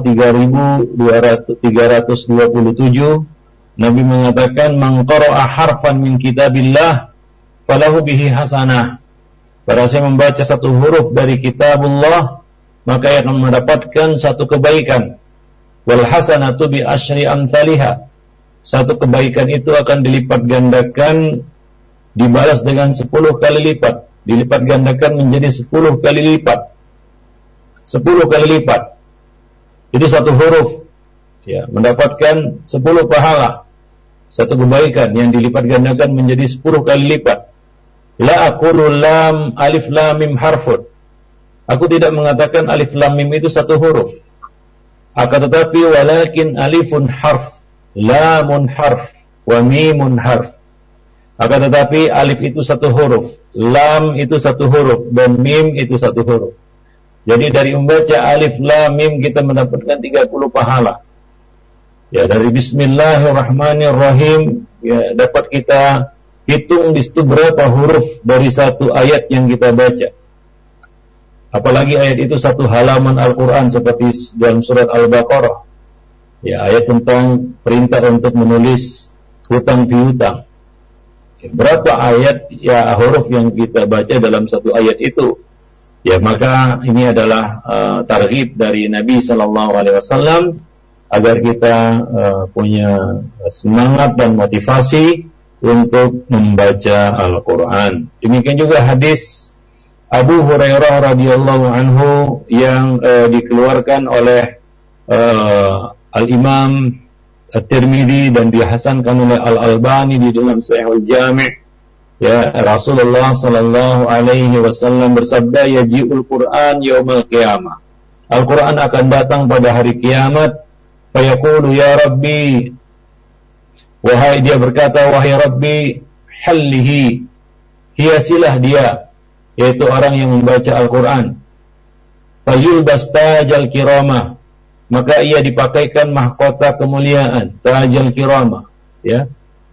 3327. Nabi mengatakan, man qara'a harfan min kitabillah falahu bihi hasanah. Barang siapa membaca satu huruf dari kitabullah, maka ia akan mendapatkan satu kebaikan. Wal hasanatu bi asyri amsalihha. Satu kebaikan itu akan dilipat gandakan, dibalas dengan 10 kali lipat, dilipat gandakan menjadi 10 kali lipat, 10 kali lipat. Jadi satu huruf, ya, mendapatkan 10 pahala, satu kebaikan yang dilipat gandakan menjadi 10 kali lipat. La aqulu lam alif lam mim harfun. Aku tidak mengatakan alif lam mim itu satu huruf, akan tetapi walakin alifun harf, lamun harf, wa mimun harf. Akan tetapi alif itu satu huruf, lam itu satu huruf, dan mim itu satu huruf. Jadi dari membaca alif lam mim kita mendapatkan 30 pahala. Ya, dari bismillahirrahmanirrahim, ya, dapat kita hitung di situ berapa huruf dari satu ayat yang kita baca. Apalagi ayat itu satu halaman Al-Quran seperti dalam surat Al-Baqarah. Ya, ayat tentang perintah untuk menulis hutang piutang. Berapa ayat, ya, huruf yang kita baca dalam satu ayat itu? Ya, maka ini adalah targhib dari Nabi SAW agar kita punya semangat dan motivasi untuk membaca Al-Quran. Demikian juga hadis Abu Hurairah radhiyallahu anhu yang dikeluarkan oleh Al-Imam At-Tirmidzi dan dihasankan oleh Al-Albani di dalam Sahihul Jami'. Ya, Rasulullah sallallahu alaihi wasallam bersabda, yaji'ul Qur'an yaumal qiyamah. Al-Quran akan datang pada hari kiamat. Fayaqulu ya Rabbi, wahai dia berkata, wahai Rabbi, hallihi, hiasilah dia, yaitu orang yang membaca Al-Quran. fayulbas tajal kiramah, maka ia dipakaikan mahkota kemuliaan, tajal kiramah, ya.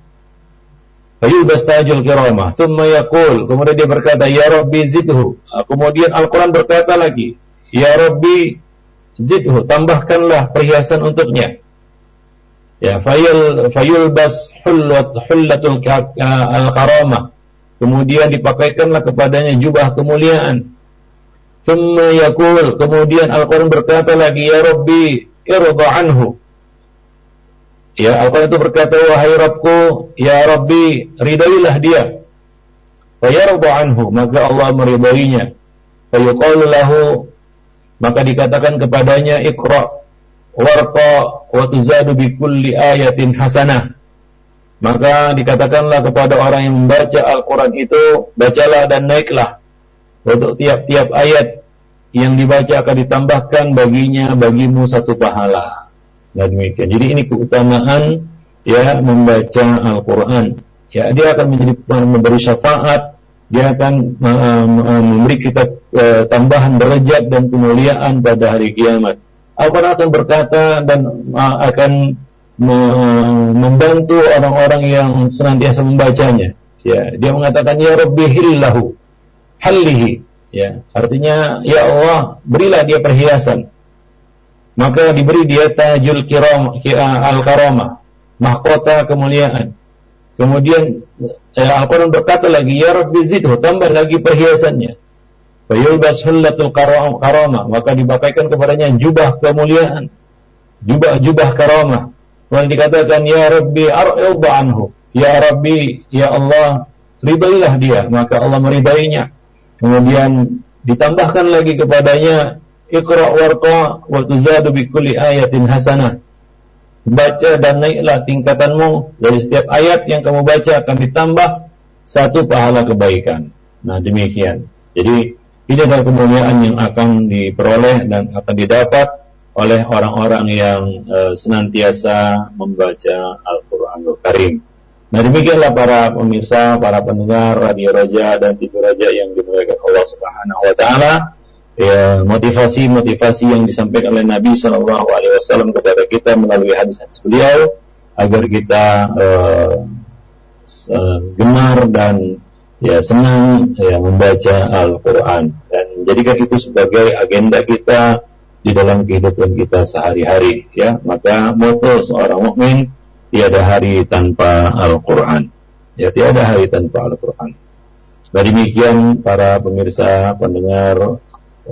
Fayulbas tajal kiramah, thumma yaqul, kemudian dia berkata, ya Rabbi zidhu. Kemudian Al-Quran berkata lagi, ya Rabbi zidhu, tambahkanlah perhiasan untuknya. Ya, fayulbas hullatul al-karamah, kemudian dipakaikanlah kepadanya jubah kemuliaan. Thumma yaqul, kemudian Al-Quran berkata lagi, ya Rabbi irda anhu. Ya, Al-Quran itu berkata, wahai Rabbku, ya Rabbi, ridailah dia. Fa yarda anhu, maka Allah meridainya. Fa yuqalu lahu, maka dikatakan kepadanya, iqra warqa wa tuzadu bi kulli ayatin hasanah. Maka dikatakanlah kepada orang yang membaca Al-Quran itu, bacalah dan naiklah. Untuk tiap-tiap ayat yang dibaca akan ditambahkan bagimu satu pahala. Nah, demikian. Jadi ini keutamaan ya membaca Al-Quran. Ya, dia akan memberi syafaat, dia akan memberi kita tambahan derajat dan kemuliaan pada hari kiamat. Al-Quran akan berkata dan akan membantu orang-orang yang senantiasa membacanya. Ya, dia mengatakan ya Rabbi hillahu hallihi, ya, artinya ya Allah berilah dia perhiasan. Maka diberi dia tajul al-karamah, mahkota kemuliaan. Kemudian Al-Quran berkata lagi, ya Rabbi zidhu, tambah lagi perhiasannya. Fayulbas hullatul karamah, maka dipakaikan kepadanya jubah kemuliaan, jubah karamah. Kemudian dikatakan, ya Rabbi ar'ilba anhu, ya Rabbi, ya Allah, ridailah dia, maka Allah meridainya. Kemudian ditambahkan lagi kepadanya, iqra warqa wa tuzadu bi kulli ayatin hasanah. Baca dan naiklah tingkatanmu, dari setiap ayat yang kamu baca akan ditambah satu pahala kebaikan. Nah, demikian. Jadi ini adalah kemuliaan yang akan diperoleh dan akan didapat oleh orang-orang yang senantiasa membaca Al-Qur'anul Karim. Nah, demikianlah para pemirsa, para pendengar Radio Raja dan TV Raja yang dimuliakan Allah Subhanahu wa taala. Ya, motivasi yang disampaikan oleh Nabi Shallallahu Alaihi Wasallam kepada kita melalui hadis-hadis beliau agar kita gemar dan ya senang ya membaca Al-Quran dan jadikan itu sebagai agenda kita di dalam kehidupan kita sehari-hari. Ya, maka moto seorang mukmin, tiada hari tanpa Al-Quran. Ya, tiada hari tanpa Al-Quran. Nah, demikian para pemirsa, pendengar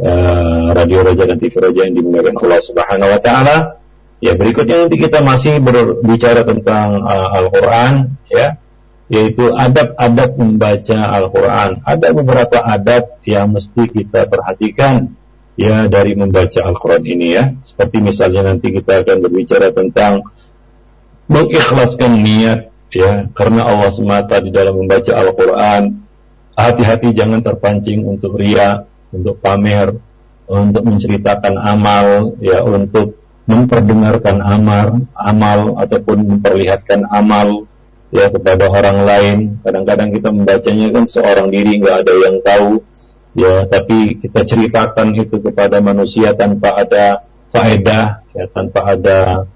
Radio Raja dan TV Raja yang dimuliakan Allah Subhanahu wa taala. Ya, berikutnya nanti kita masih berbicara tentang Al-Qur'an ya, yaitu adab-adab membaca Al-Qur'an. Ada beberapa adab yang mesti kita perhatikan ya dari membaca Al-Qur'an ini ya. Seperti misalnya nanti kita akan berbicara tentang mengikhlaskan niat ya, karena Allah semata di dalam membaca Al-Qur'an. Hati-hati jangan terpancing untuk riya, untuk pamer, untuk menceritakan amal, ya, untuk memperdengarkan amal ataupun memperlihatkan amal ya kepada orang lain. Kadang-kadang kita membacanya kan seorang diri, nggak ada yang tahu, ya, tapi kita ceritakan itu kepada manusia tanpa ada faedah, ya, tanpa ada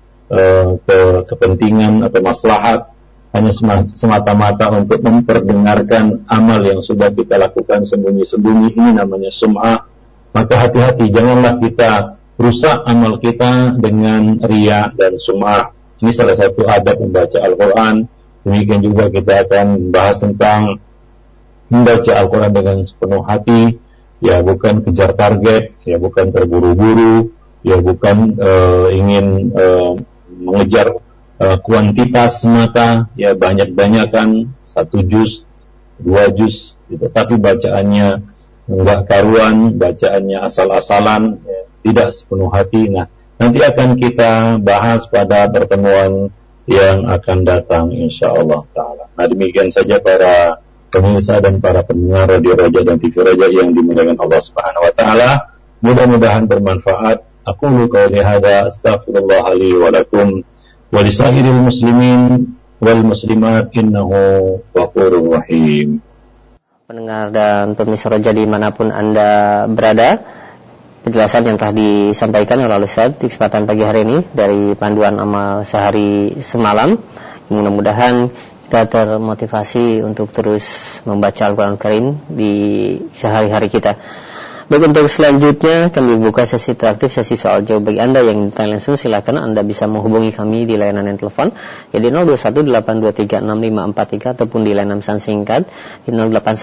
kepentingan atau maslahat, hanya semata-mata untuk memperdengarkan amal yang sudah kita lakukan sembunyi-sembunyi. Ini namanya sum'ah. Maka hati-hati, janganlah kita rusak amal kita dengan riya dan sum'ah. Ini salah satu adab membaca Al-Quran. Demikian juga kita akan membahas tentang membaca Al-Quran dengan sepenuh hati, ya, bukan kejar target, ya, bukan terburu-buru, ya, bukan ingin mengejar kuantitas semata, ya, banyak-banyakan 1 juz, 2 juz, gitu. Tapi bacaannya enggak karuan, bacaannya asal-asalan, ya, tidak sepenuh hati. Nah, nanti akan kita bahas pada pertemuan yang akan datang insyaallah taala. Nah, demikian saja para pemirsa dan para pendengar Radio Raja dan TV Raja yang dimuliakan Allah Subhanahu wa taala. Mudah-mudahan bermanfaat. Aqulu qouli hadza astaghfirullah li wa lakum wa lisairil muslimin wal muslimat innahu ghafurur rahim. Pendengar dan pemirsa Raja dimanapun Anda berada, penjelasan yang telah disampaikan oleh Ustaz di kesempatan pagi hari ini dari panduan amal sehari semalam. Mudah-mudahan kita termotivasi untuk terus membaca Al-Quran Karim di sehari-hari kita. Baik, untuk selanjutnya kami buka sesi interaktif, sesi soal jawab. Bagi Anda yang bertanya langsung, silakan Anda bisa menghubungi kami di layanan yang telepon di 0218236543 ataupun di layanan pesan singkat di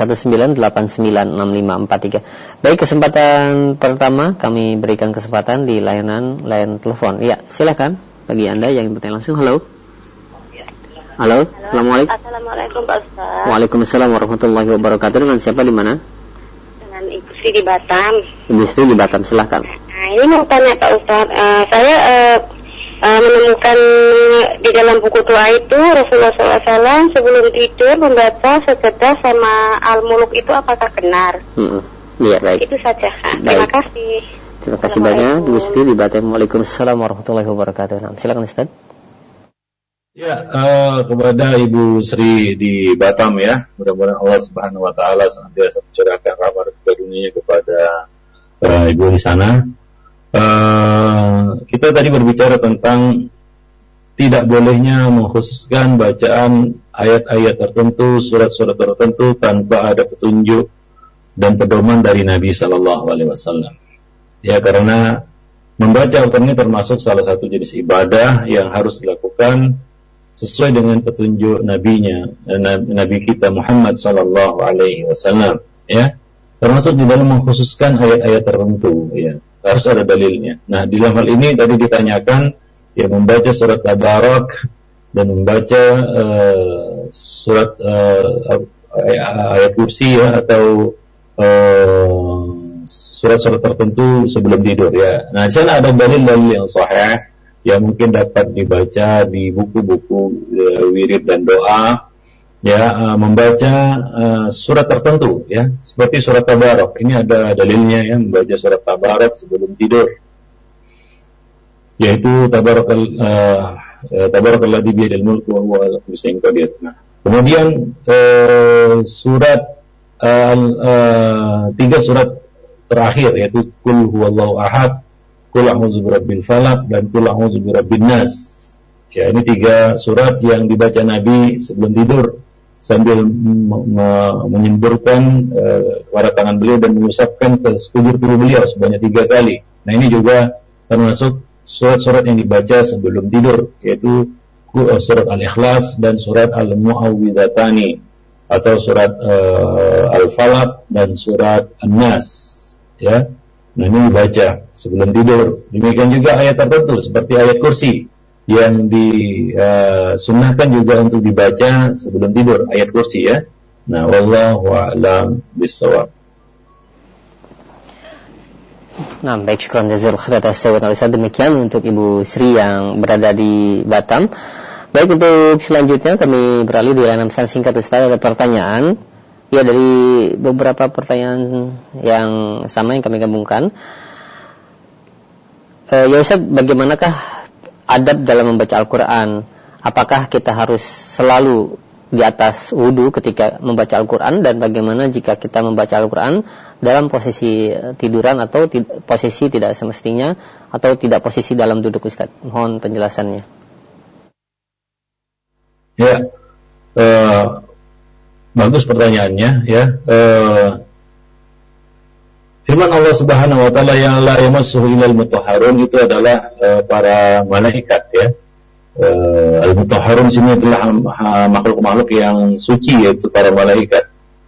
0819896543. Baik, kesempatan pertama kami berikan kesempatan di layanan telepon. Ya, silakan bagi Anda yang bertanya langsung. Halo. Halo. Assalamualaikum. Assalamualaikum Pak Ustaz. Waalaikumsalam warahmatullahi wabarakatuh. Dengan siapa di mana? Ibu Sri di Batam. Ibu Sri di Batam, silahkan. Nah, ini mau tanya Pak Ustadz, saya menemukan di dalam buku doa itu Rasulullah SAW sebelum tidur membaca sajadah sama Al-Muluk, itu apakah benar? Iya, baik. Itu saja. Terima kasih. Terima kasih banyak Ibu Sri di Batam. Waalaikumsalam warahmatullahi wabarakatuh. Nah, silakan Ustaz. Ya, kepada Ibu Sri di Batam ya, mudah-mudahan Allah Subhanahu Wa Taala senantiasa mencurahkan rahmat dan karunia kepada Ibu di sana. Kita tadi berbicara tentang tidak bolehnya mengkhususkan bacaan ayat-ayat tertentu, surat-surat tertentu tanpa ada petunjuk dan pedoman dari Nabi Sallallahu Alaihi Wasallam. Ya, karena membaca Al-Quran ini termasuk salah satu jenis ibadah yang harus dilakukan sesuai dengan petunjuk nabinya, nabi kita Muhammad sallallahu alaihi wasallam, ya. Termasuk di dalam mengkhususkan ayat-ayat tertentu, ya. Harus ada dalilnya. Nah, di dalam hal ini tadi ditanyakan ya, membaca surat Tabarak dan membaca surat ayat kursi ya, atau surat-surat tertentu sebelum tidur ya. Nah, di sana ada dalil-dalil yang sahih yang mungkin dapat dibaca di buku-buku wirid dan doa ya, membaca surat tertentu ya, seperti surat Tabarak. Ini ada dalilnya ya, membaca surat Tabarak sebelum tidur, yaitu Tabarakalladzi biyadil mulku wa huwa ala kulli syai'in qadir. Nah, kemudian surat 3 surat terakhir, yaitu Qul huwallahu ahad, Qul a'udzu birabbil falaq, dan Qul a'udzu birabbin nas. Ya, ini 3 surat yang dibaca Nabi sebelum tidur sambil menyemburkan kepada tangan beliau dan mengusapkan ke sekujur tubuh beliau sebanyak 3 kali. Nah, ini juga termasuk surat-surat yang dibaca sebelum tidur, yaitu surat Al-Ikhlas dan surat Al-Mu'awwidhatani, atau surat Al-Falaq dan surat An-Nas ya. Nah, ini dibaca sebelum tidur. Demikian juga ayat tertentu seperti ayat kursi yang disunnahkan juga untuk dibaca sebelum tidur, ayat kursi ya. Nah, wallahu a'lam bishawab. Nah, baik, syukran jazakallahu khairan atas jawaban Ustaz. Demikian untuk Ibu Sri yang berada di Batam. Baik, untuk selanjutnya kami beralih di layanan pesan singkat Ustaz. Ada pertanyaan ya, dari beberapa pertanyaan yang sama yang kami gabungkan. Ya Ustaz, bagaimanakah adab dalam membaca Al-Quran? Apakah kita harus selalu di atas wudu ketika membaca Al-Quran, dan bagaimana jika kita membaca Al-Quran dalam posisi tiduran atau posisi tidak semestinya, atau tidak posisi dalam duduk Ustaz? Mohon penjelasannya. Ya, bagus pertanyaannya ya. Firman Allah Subhanahu wa taala yang la yamassuhu illal mutahharun, itu adalah para malaikat ya. Al-mutahharun sini adalah makhluk-makhluk yang suci, yaitu para malaikat.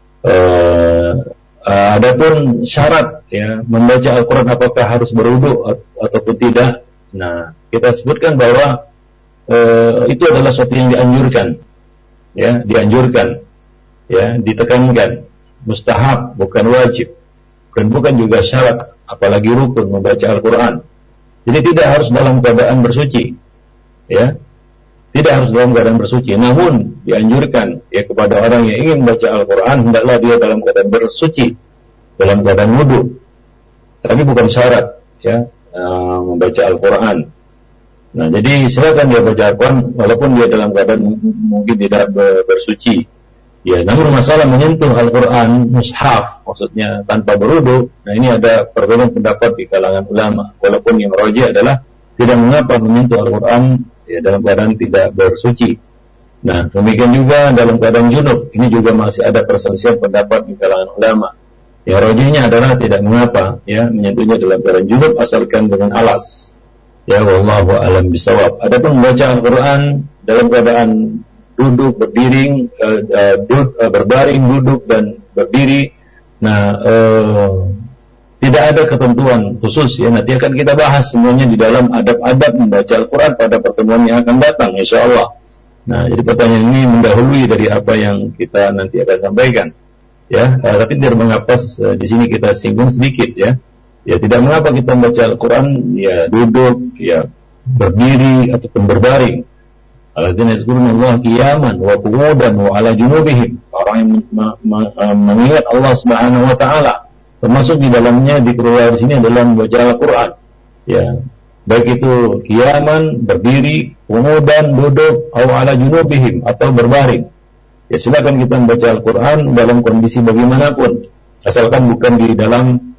Adapun syarat ya membaca Al-Qur'an, apakah harus berwudu ataupun tidak. Nah, kita sebutkan bahwa itu adalah sesuatu yang dianjurkan ya, ditekankan, mustahab, bukan wajib, dan bukan juga syarat, apalagi rukun membaca Al-Quran. Jadi tidak harus dalam keadaan bersuci ya, tidak harus dalam keadaan bersuci, namun dianjurkan ya kepada orang yang ingin membaca Al-Quran, hendaklah dia dalam keadaan bersuci, dalam keadaan wudu, tapi bukan syarat ya membaca Al-Quran. Nah, jadi silakan dia baca Al-Quran walaupun dia dalam keadaan mungkin tidak bersuci Ya, namun masalah menyentuh Al-Quran, mushaf, maksudnya tanpa berwudu, nah ini ada perbedaan pendapat di kalangan ulama. Walaupun yang rajih adalah tidak mengapa menyentuh Al-Quran ya, dalam keadaan tidak bersuci. Nah, demikian juga dalam keadaan junub, ini juga masih ada perselisihan pendapat di kalangan ulama. Yang rajihnya adalah tidak mengapa ya menyentuhnya dalam keadaan junub asalkan dengan alas. Ya, wallahu a'lam bishawab. Adapun membaca Al-Quran dalam keadaan duduk, berdiri, berbaring, duduk dan berdiri. Nah, tidak ada ketentuan khusus ya. Nanti akan kita bahas semuanya di dalam adab-adab membaca Al-Quran pada pertemuan yang akan datang, insya Allah. Nah, jadi pertanyaan ini mendahului dari apa yang kita nanti akan sampaikan. Ya, tapi tidak mengapa di sini kita singgung sedikit ya. Ya, tidak mengapa kita membaca Al-Quran ya duduk, ya berdiri ataupun berbaring. Alladzina yazkuruna qiyaman wa qu'udan wa 'ala junubihim. Orang yang mengingat Allah Subhanahu wa taala, termasuk di dalamnya dikeluarkan di sini adalah membaca Al-Qur'an. Ya, baik itu qiyaman, berdiri, qu'udan, duduk, atau 'ala junubihim atau berbaring. Ya, silakan kita membaca Al-Qur'an dalam kondisi bagaimanapun, asalkan bukan di dalam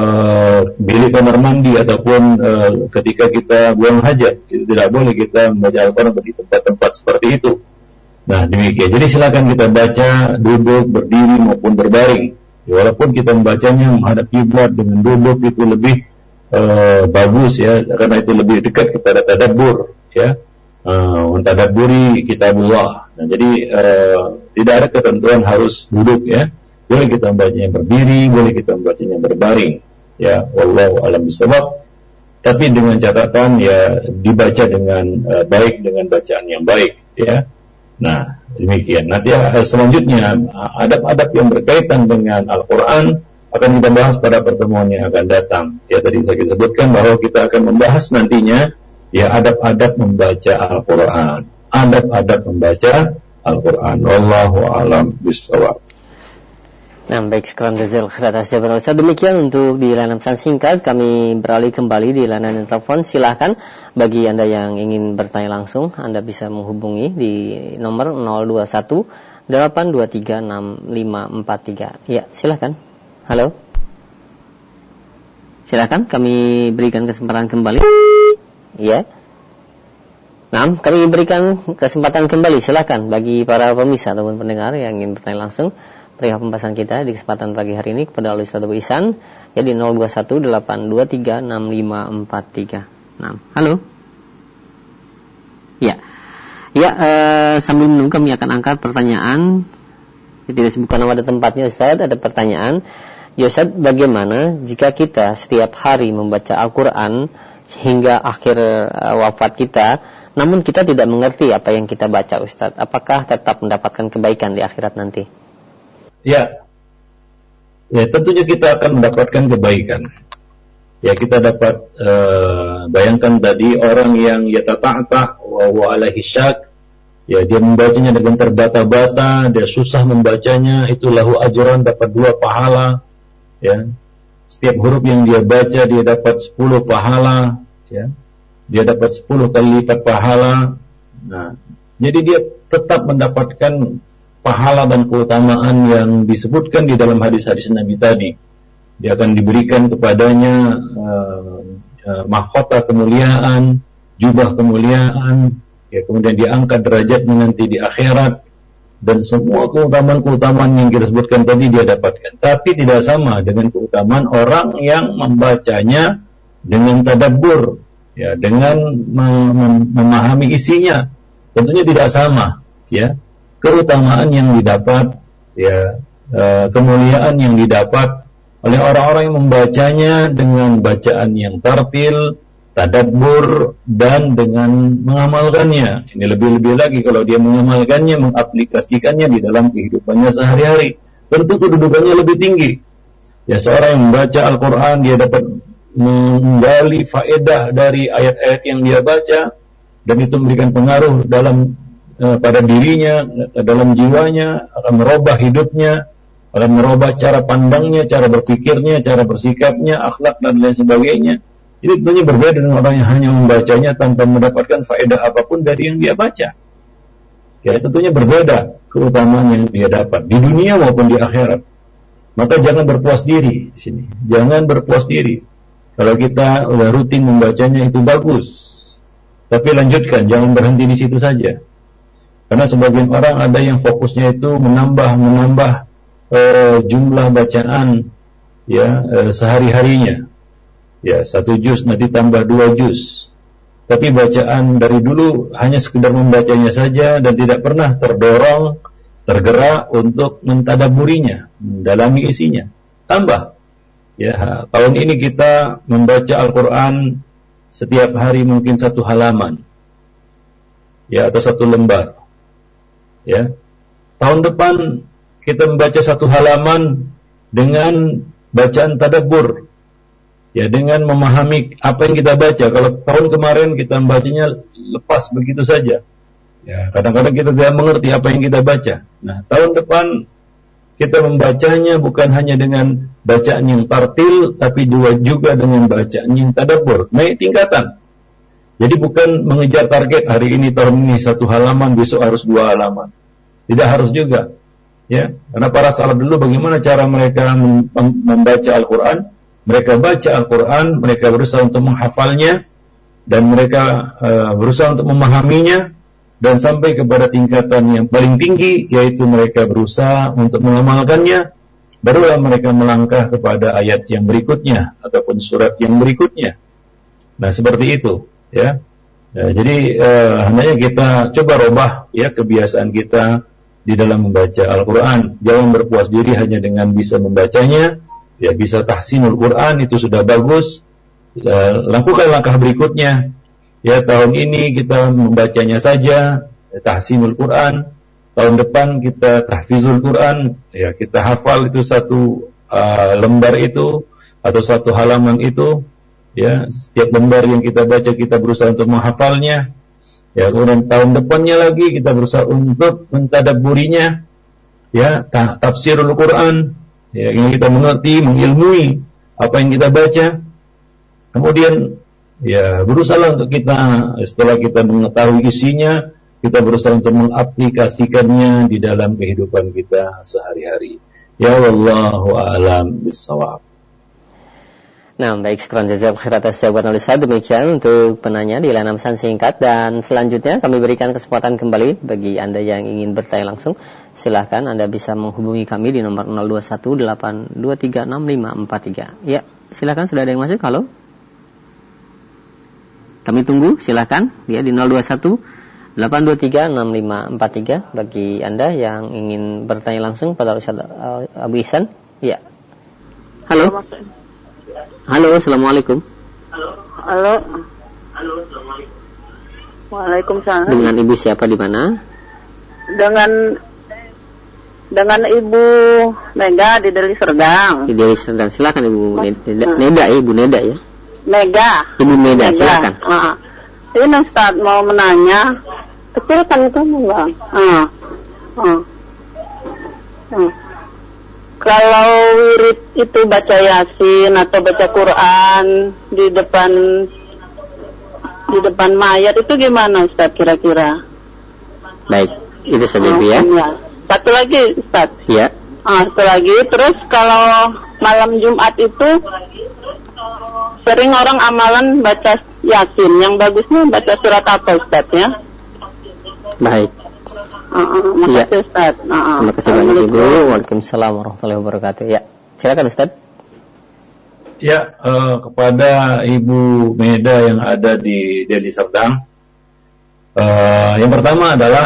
bilik kamar mandi ataupun ketika kita buang hajat. Itu tidak boleh kita membaca Al-Quran di tempat-tempat seperti itu. Nah, demikian. Jadi silakan kita baca duduk, berdiri maupun berbaring. Ya, walaupun kita membacanya menghadap kiblat dengan duduk itu lebih bagus ya, karena itu lebih dekat kepada tadabbur ya. Mentadabburi kitabullah. Nah, jadi tidak ada ketentuan harus duduk ya. Boleh kita membacanya berdiri, boleh kita membacanya berbaring. Ya, wallahu a'lam bishawab. Tapi dengan catatan ya dibaca dengan baik, dengan bacaan yang baik. Ya. Nah, demikian. Nanti selanjutnya adab-adab yang berkaitan dengan Al-Quran akan kita bahas pada pertemuan yang akan datang. Ya, tadi saya sebutkan bahwa kita akan membahas nantinya ya adab-adab membaca Al-Quran, adab-adab membaca Al-Quran. Wallahu a'lam bishawab. Nah, baik, sekarang jazil khair atas jawaban Ustaz. Demikian untuk di layanan pesan singkat, kami beralih kembali di layanan telepon. Silahkan bagi Anda yang ingin bertanya langsung, Anda bisa menghubungi di nomor 021 823 6543. Ya, silahkan. Halo. Silahkan, kami berikan kesempatan kembali. Ya. Nah, kami berikan kesempatan kembali. Silahkan bagi para pemirsa ataupun pendengar yang ingin bertanya langsung perihal pembahasan kita di kesempatan pagi hari ini kepada Ustaz Abu Ihsan, jadi 0218236543. Nah, halo. Ya. Ya, sambil menunggu kami akan angkat pertanyaan. Tidak disebutkan nama dan tempatnya Ustaz, ada pertanyaan. Ya Ustaz, bagaimana jika kita setiap hari membaca Al-Qur'an hingga akhir wafat kita, namun kita tidak mengerti apa yang kita baca Ustaz? Apakah tetap mendapatkan kebaikan di akhirat nanti? Ya, tentunya kita akan mendapatkan kebaikan. Ya, kita dapat bayangkan tadi orang yang yatata'ta wa alaihi syak, ya dia membacanya dengan terbata-bata, dia susah membacanya, itu lahu ajran, dapat 2 pahala. Ya, setiap huruf yang dia baca dia dapat 10 pahala. Ya, dia dapat 10 kali lipat pahala. Nah, jadi dia tetap mendapatkan pahala dan keutamaan yang disebutkan di dalam hadis-hadis Nabi tadi. Dia akan diberikan kepadanya mahkota kemuliaan, jubah kemuliaan, ya, kemudian diangkat derajatnya nanti di akhirat, dan semua keutamaan-keutamaan yang kita sebutkan tadi dia dapatkan. Tapi tidak sama dengan keutamaan orang yang membacanya dengan tadabbur, ya, dengan memahami isinya. Tentunya tidak sama, ya. Keutamaan yang didapat, ya, kemuliaan yang didapat oleh orang-orang yang membacanya dengan bacaan yang tartil, tadabbur, dan dengan mengamalkannya. Ini lebih-lebih lagi kalau dia mengamalkannya, mengaplikasikannya di dalam kehidupannya sehari-hari. Tentu kedudukannya lebih tinggi. Ya, seorang yang membaca Al-Quran, dia dapat menggali faedah dari ayat-ayat yang dia baca, dan itu memberikan pengaruh dalam pada dirinya, dalam jiwanya, akan merubah hidupnya, akan merubah cara pandangnya, cara berpikirnya, cara bersikapnya, akhlak dan lain sebagainya. Ini tentunya berbeda dengan orang yang hanya membacanya tanpa mendapatkan faedah apapun dari yang dia baca. ya tentunya berbeda keutamaan yang dia dapat di dunia maupun di akhirat. Maka jangan berpuas diri di sini. Jangan berpuas diri. Kalau kita udah rutin membacanya itu bagus. Tapi lanjutkan, jangan berhenti di situ saja. Karena sebagian orang ada yang fokusnya itu menambah jumlah bacaan ya sehari-harinya. Ya, 1 juz nanti tambah 2 juz. Tapi bacaan dari dulu hanya sekedar membacanya saja dan tidak pernah tergerak untuk mentadaburinya, mendalami isinya. Tambah. Ya, tahun ini kita membaca Al-Quran setiap hari mungkin 1 halaman. Ya, atau 1 lembar. Ya. Tahun depan kita membaca 1 halaman dengan bacaan tadabbur. Ya, dengan memahami apa yang kita baca. Kalau tahun kemarin kita membacanya lepas begitu saja. Ya, kadang-kadang kita tidak mengerti apa yang kita baca. Nah, tahun depan kita membacanya bukan hanya dengan bacaan yang tartil, tapi juga dengan bacaan yang tadabbur. Naik tingkatan. Jadi bukan mengejar target hari ini, tahun ini 1 halaman, besok harus 2 halaman. Tidak harus juga. Ya, karena para salaf dulu bagaimana cara mereka membaca Al-Quran? Mereka baca Al-Quran, mereka berusaha untuk menghafalnya, dan mereka berusaha untuk memahaminya, dan sampai kepada tingkatan yang paling tinggi, yaitu mereka berusaha untuk mengamalkannya, barulah mereka melangkah kepada ayat yang berikutnya, ataupun surat yang berikutnya. Nah, seperti itu. Ya. Nah, jadi hendaknya kita coba rubah ya kebiasaan kita di dalam membaca Al-Quran. Jangan berpuas diri hanya dengan bisa membacanya. Ya, bisa tahsinul Quran itu sudah bagus. Lakukan langkah berikutnya. Ya, tahun ini kita membacanya saja, tahsinul Quran. Tahun depan kita tahfizul Quran. Ya, kita hafal itu 1 lembar itu atau 1 halaman itu. Ya, setiap lembar yang kita baca kita berusaha untuk menghafalnya. Ya, kemudian tahun depannya lagi kita berusaha untuk mentadabburinya. Ya, tafsirul Quran. Ya, ingin kita mengerti, mengilmui apa yang kita baca. Kemudian ya berusaha untuk kita, setelah kita mengetahui isinya, kita berusaha untuk mengaplikasikannya di dalam kehidupan kita sehari-hari. Ya, wallahu a'lam bishawab. Nah, baik, syukran jazakallahu khairan atas jawaban Ustaz. Demikian untuk penanya di layanan pesan singkat, dan selanjutnya kami berikan kesempatan kembali bagi Anda yang ingin bertanya langsung. Silahkan Anda bisa menghubungi kami di nomor 0218236543. Ya, silahkan, sudah ada yang masuk. Halo. Kami tunggu, silahkan ya di 0218236543 bagi Anda yang ingin bertanya langsung pada Ustaz Abu Ihsan. Ya. Halo. Halo, assalamualaikum. Halo. Assalamualaikum. Waalaikumsalam. Dengan ibu siapa, di mana? Dengan Ibu Mega di Deli Serdang. Di Deli Serdang, silakan Ibu Neda ya, Ibu Neda ya. Mega. Ibu Mega, silakan. Ini Ustaz mau menanya, kecil kan itu enggak? Kalau wirid itu baca Yasin atau baca Quran di depan mayat itu gimana Ustaz kira-kira? Baik, itu saja ya. Satu lagi Ustaz. Iya. Satu lagi, terus kalau malam Jumat itu sering orang amalan baca Yasin, yang bagusnya baca surat apa Ustaz ya? Baik. Makasih Ustaz. Terima kasih banyak Ibu. Waalaikumsalam warahmatullahi wabarakatuh. Ya, silakan Ustaz. Ya, kepada Ibu Meda yang ada di Deli Serdang, yang pertama adalah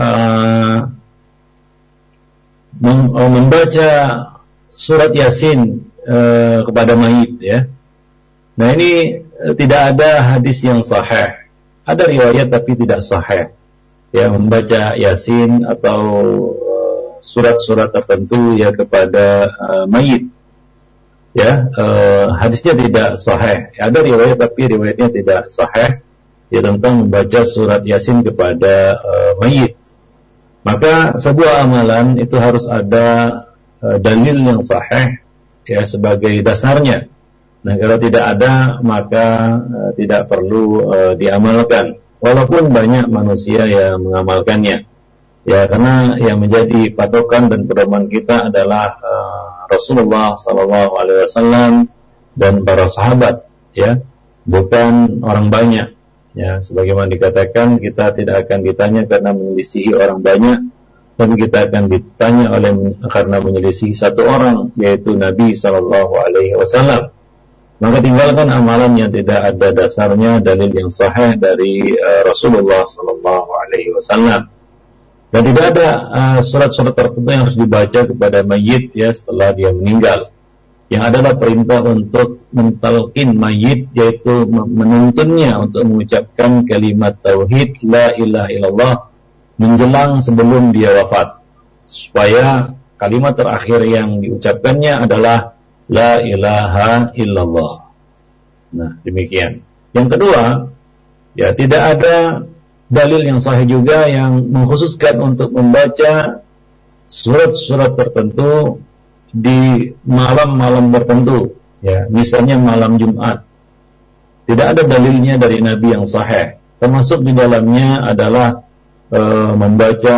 membaca surat Yasin kepada mayit ya. Nah, ini tidak ada hadis yang sahih. Ada riwayat tapi tidak sahih. Ya, membaca Yasin atau surat-surat tertentu ya kepada mayit. Ya, hadisnya tidak sahih. Ada riwayat tapi riwayatnya tidak sahih ya tentang membaca surat Yasin kepada mayit. Maka sebuah amalan itu harus ada dalil yang sahih ya sebagai dasarnya. Nah, kalau tidak ada maka tidak perlu diamalkan. Walaupun banyak manusia yang mengamalkannya. Ya, karena yang menjadi patokan dan pedoman kita adalah Rasulullah sallallahu alaihi wasallam dan para sahabat, ya, bukan orang banyak. Ya, sebagaimana dikatakan, kita tidak akan ditanya karena menyelisihi orang banyak, tapi kita akan ditanya karena menyelisihi satu orang, yaitu Nabi sallallahu alaihi wasallam. Maka tinggalkan amalan yang tidak ada dasarnya dalil yang sahih dari Rasulullah sallallahu alaihi wasallam. Dan tidak ada surat-surat tertentu yang harus dibaca kepada mayit, ya, setelah dia meninggal. Yang adalah perintah untuk mentalqin mayit, yaitu menuntunnya untuk mengucapkan kalimat tauhid la ilaha illallah menjelang sebelum dia wafat, supaya kalimat terakhir yang diucapkannya adalah la ilaha illallah. Nah, demikian. Yang kedua, ya, tidak ada dalil yang sahih juga yang mengkhususkan untuk membaca surat-surat tertentu di malam-malam tertentu, ya, misalnya malam Jumat. Tidak ada dalilnya dari Nabi yang sahih. Termasuk di dalamnya adalah membaca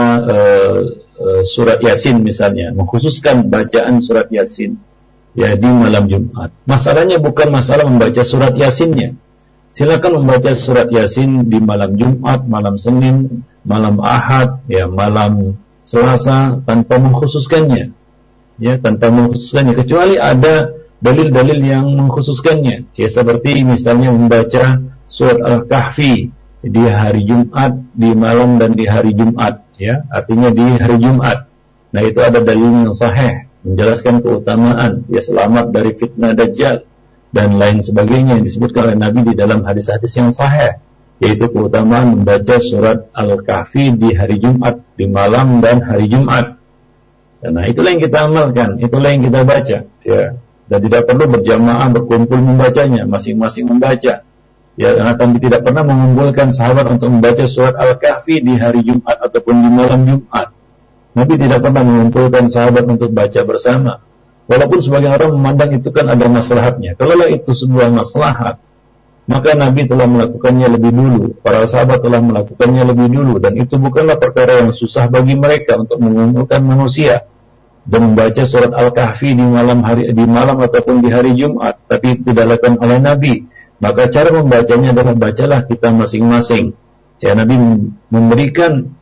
surat Yasin misalnya, mengkhususkan bacaan surat Yasin, ya, di malam Jumat. Masalahnya bukan masalah membaca surat Yasinnya. Silakan membaca surat Yasin di malam Jumat, malam Senin, malam Ahad, ya, malam Selasa, tanpa mengkhususkannya. Ya, tanpa mengkhususkannya, kecuali ada dalil-dalil yang mengkhususkannya, ya, seperti misalnya membaca surat Al-Kahfi di hari Jumat, di malam dan di hari Jumat, ya, artinya di hari Jumat. Nah, itu ada dalil yang sahih menjelaskan keutamaan, ya, selamat dari fitnah Dajjal dan lain sebagainya yang disebutkan oleh Nabi di dalam hadis-hadis yang sahih, yaitu keutamaan membaca surat Al-Kahfi di hari Jumat, di malam dan hari Jumat. Nah, itulah yang kita amalkan, itulah yang kita baca, ya. Dan tidak perlu berjamaah berkumpul membacanya, masing-masing membaca. Ya, karena kami tidak pernah mengumpulkan sahabat untuk membaca surat Al-Kahfi di hari Jumat ataupun di malam Jumat. Nabi tidak pernah mengumpulkan sahabat untuk baca bersama. Walaupun sebagian orang memandang itu kan ada maslahatnya. Kalau itu sebuah maslahat, maka Nabi telah melakukannya lebih dulu, para sahabat telah melakukannya lebih dulu, dan itu bukanlah perkara yang susah bagi mereka untuk mengumpulkan manusia dan membaca surat Al-Kahfi di malam ataupun di hari Jumat, tapi itu dilakukan oleh Nabi. Maka cara membacanya adalah bacalah kita masing-masing. Ya, Nabi memberikan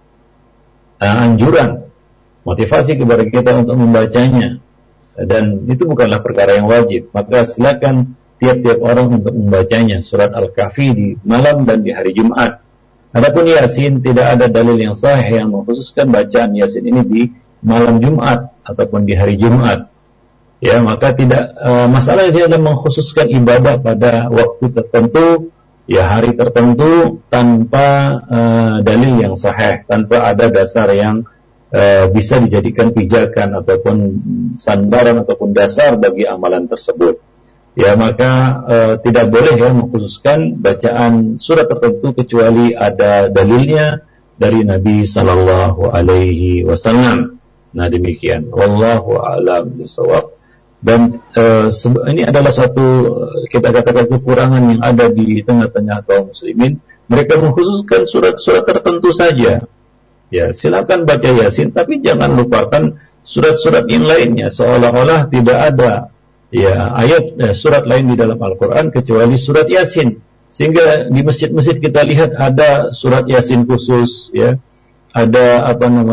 anjuran, motivasi kepada kita untuk membacanya, dan itu bukanlah perkara yang wajib. Maka silakan tiap-tiap orang untuk membacanya, surat Al-Kahfi di malam dan di hari Jumat. Adapun Yasin, tidak ada dalil yang sahih yang mengkhususkan bacaan Yasin ini di malam Jumat ataupun di hari Jumat. Ya, maka tidak masalah dia ada mengkhususkan ibadah pada waktu tertentu, ya, hari tertentu, tanpa dalil yang sahih, tanpa ada dasar yang bisa dijadikan pijakan ataupun sandaran ataupun dasar bagi amalan tersebut. Ya, maka tidak boleh, ya, mengkhususkan bacaan surat tertentu kecuali ada dalilnya dari Nabi sallallahu alaihi wasallam. Nah, demikian. Wallahu a'lam bishawab. Dan ini adalah suatu, kita katakan, kekurangan yang ada di tengah-tengah kaum muslimin. Mereka mengkhususkan surat-surat tertentu saja. Ya, silakan baca Yasin, tapi jangan lupakan surat-surat yang lainnya, seolah-olah tidak ada, ya, ayat surat lain di dalam Al-Quran kecuali surat Yasin. Sehingga di masjid-masjid kita lihat ada surat Yasin khusus, ya, ada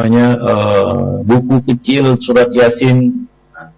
buku kecil surat Yasin.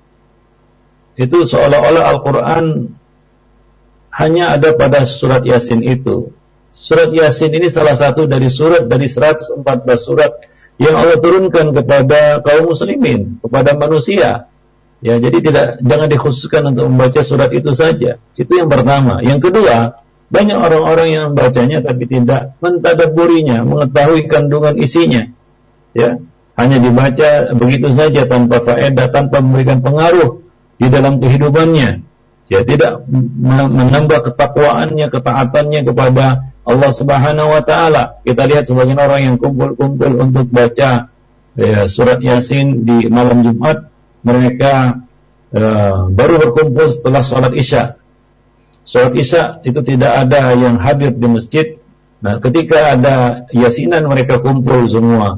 Itu seolah-olah Al-Quran hanya ada pada surat Yasin itu. Surat Yasin ini salah satu dari 114 surat yang Allah turunkan kepada kaum muslimin, kepada manusia. Ya, jadi jangan dikhususkan untuk membaca surat itu saja. Itu yang pertama. Yang kedua, banyak orang-orang yang membacanya tapi tidak mentadabburinya, mengetahui kandungan isinya. Ya, hanya dibaca begitu saja tanpa faedah, tanpa memberikan pengaruh di dalam kehidupannya. Ya, tidak menambah ketakwaannya, ketaatannya kepada Allah Subhanahu wa taala. Kita lihat sebagian orang yang kumpul-kumpul untuk baca, ya, surat Yasin di malam Jumat, mereka baru berkumpul setelah sholat Isya. Sholat Isya itu tidak ada yang hadir di masjid. Nah, ketika ada Yasinan mereka kumpul semua.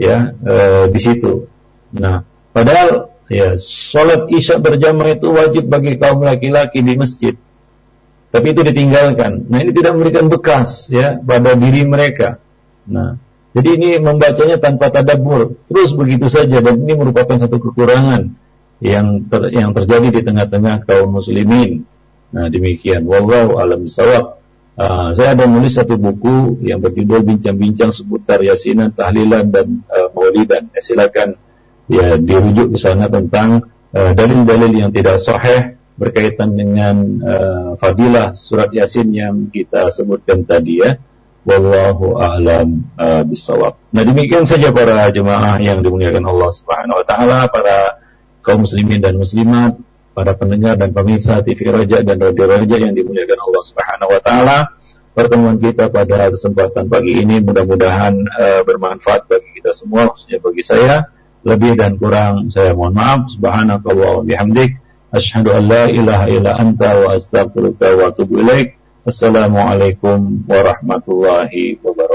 ya di situ. Nah, padahal ya sholat isya berjamaah itu wajib bagi kaum laki-laki di masjid, tapi itu ditinggalkan. Nah, ini tidak memberikan bekas ya pada diri mereka. Nah, jadi ini membacanya tanpa tadabbur, terus begitu saja, dan ini merupakan satu kekurangan yang terjadi di tengah-tengah kaum muslimin. Nah, demikian. Wallahu a'lam bishawab. Saya ada menulis satu buku yang berjudul Bincang-bincang seputar Yasinan, Tahlilan dan Maulidan. Silakan ya dirujuk ke sana tentang dalil-dalil yang tidak sahih berkaitan dengan fadilah surat Yasin yang kita sebutkan tadi ya. Wallahu a'lam bishawab. Nah, demikian saja para jemaah yang dimuliakan Allah Subhanahu wa taala, para kaum muslimin dan muslimat, para pendengar dan pemirsa TV Raja dan Radio Raja yang dimuliakan Allah Subhanahu wa taala. Pertemuan kita pada kesempatan pagi ini mudah-mudahan bermanfaat bagi kita semua, khususnya bagi saya. Lebih dan kurang saya mohon maaf. Subhanakallah wa bihamdik, asyhadu an la ilaha illa anta wa astaghfiruka wa atubu ilaik. Assalamualaikum warahmatullahi wabarakatuh.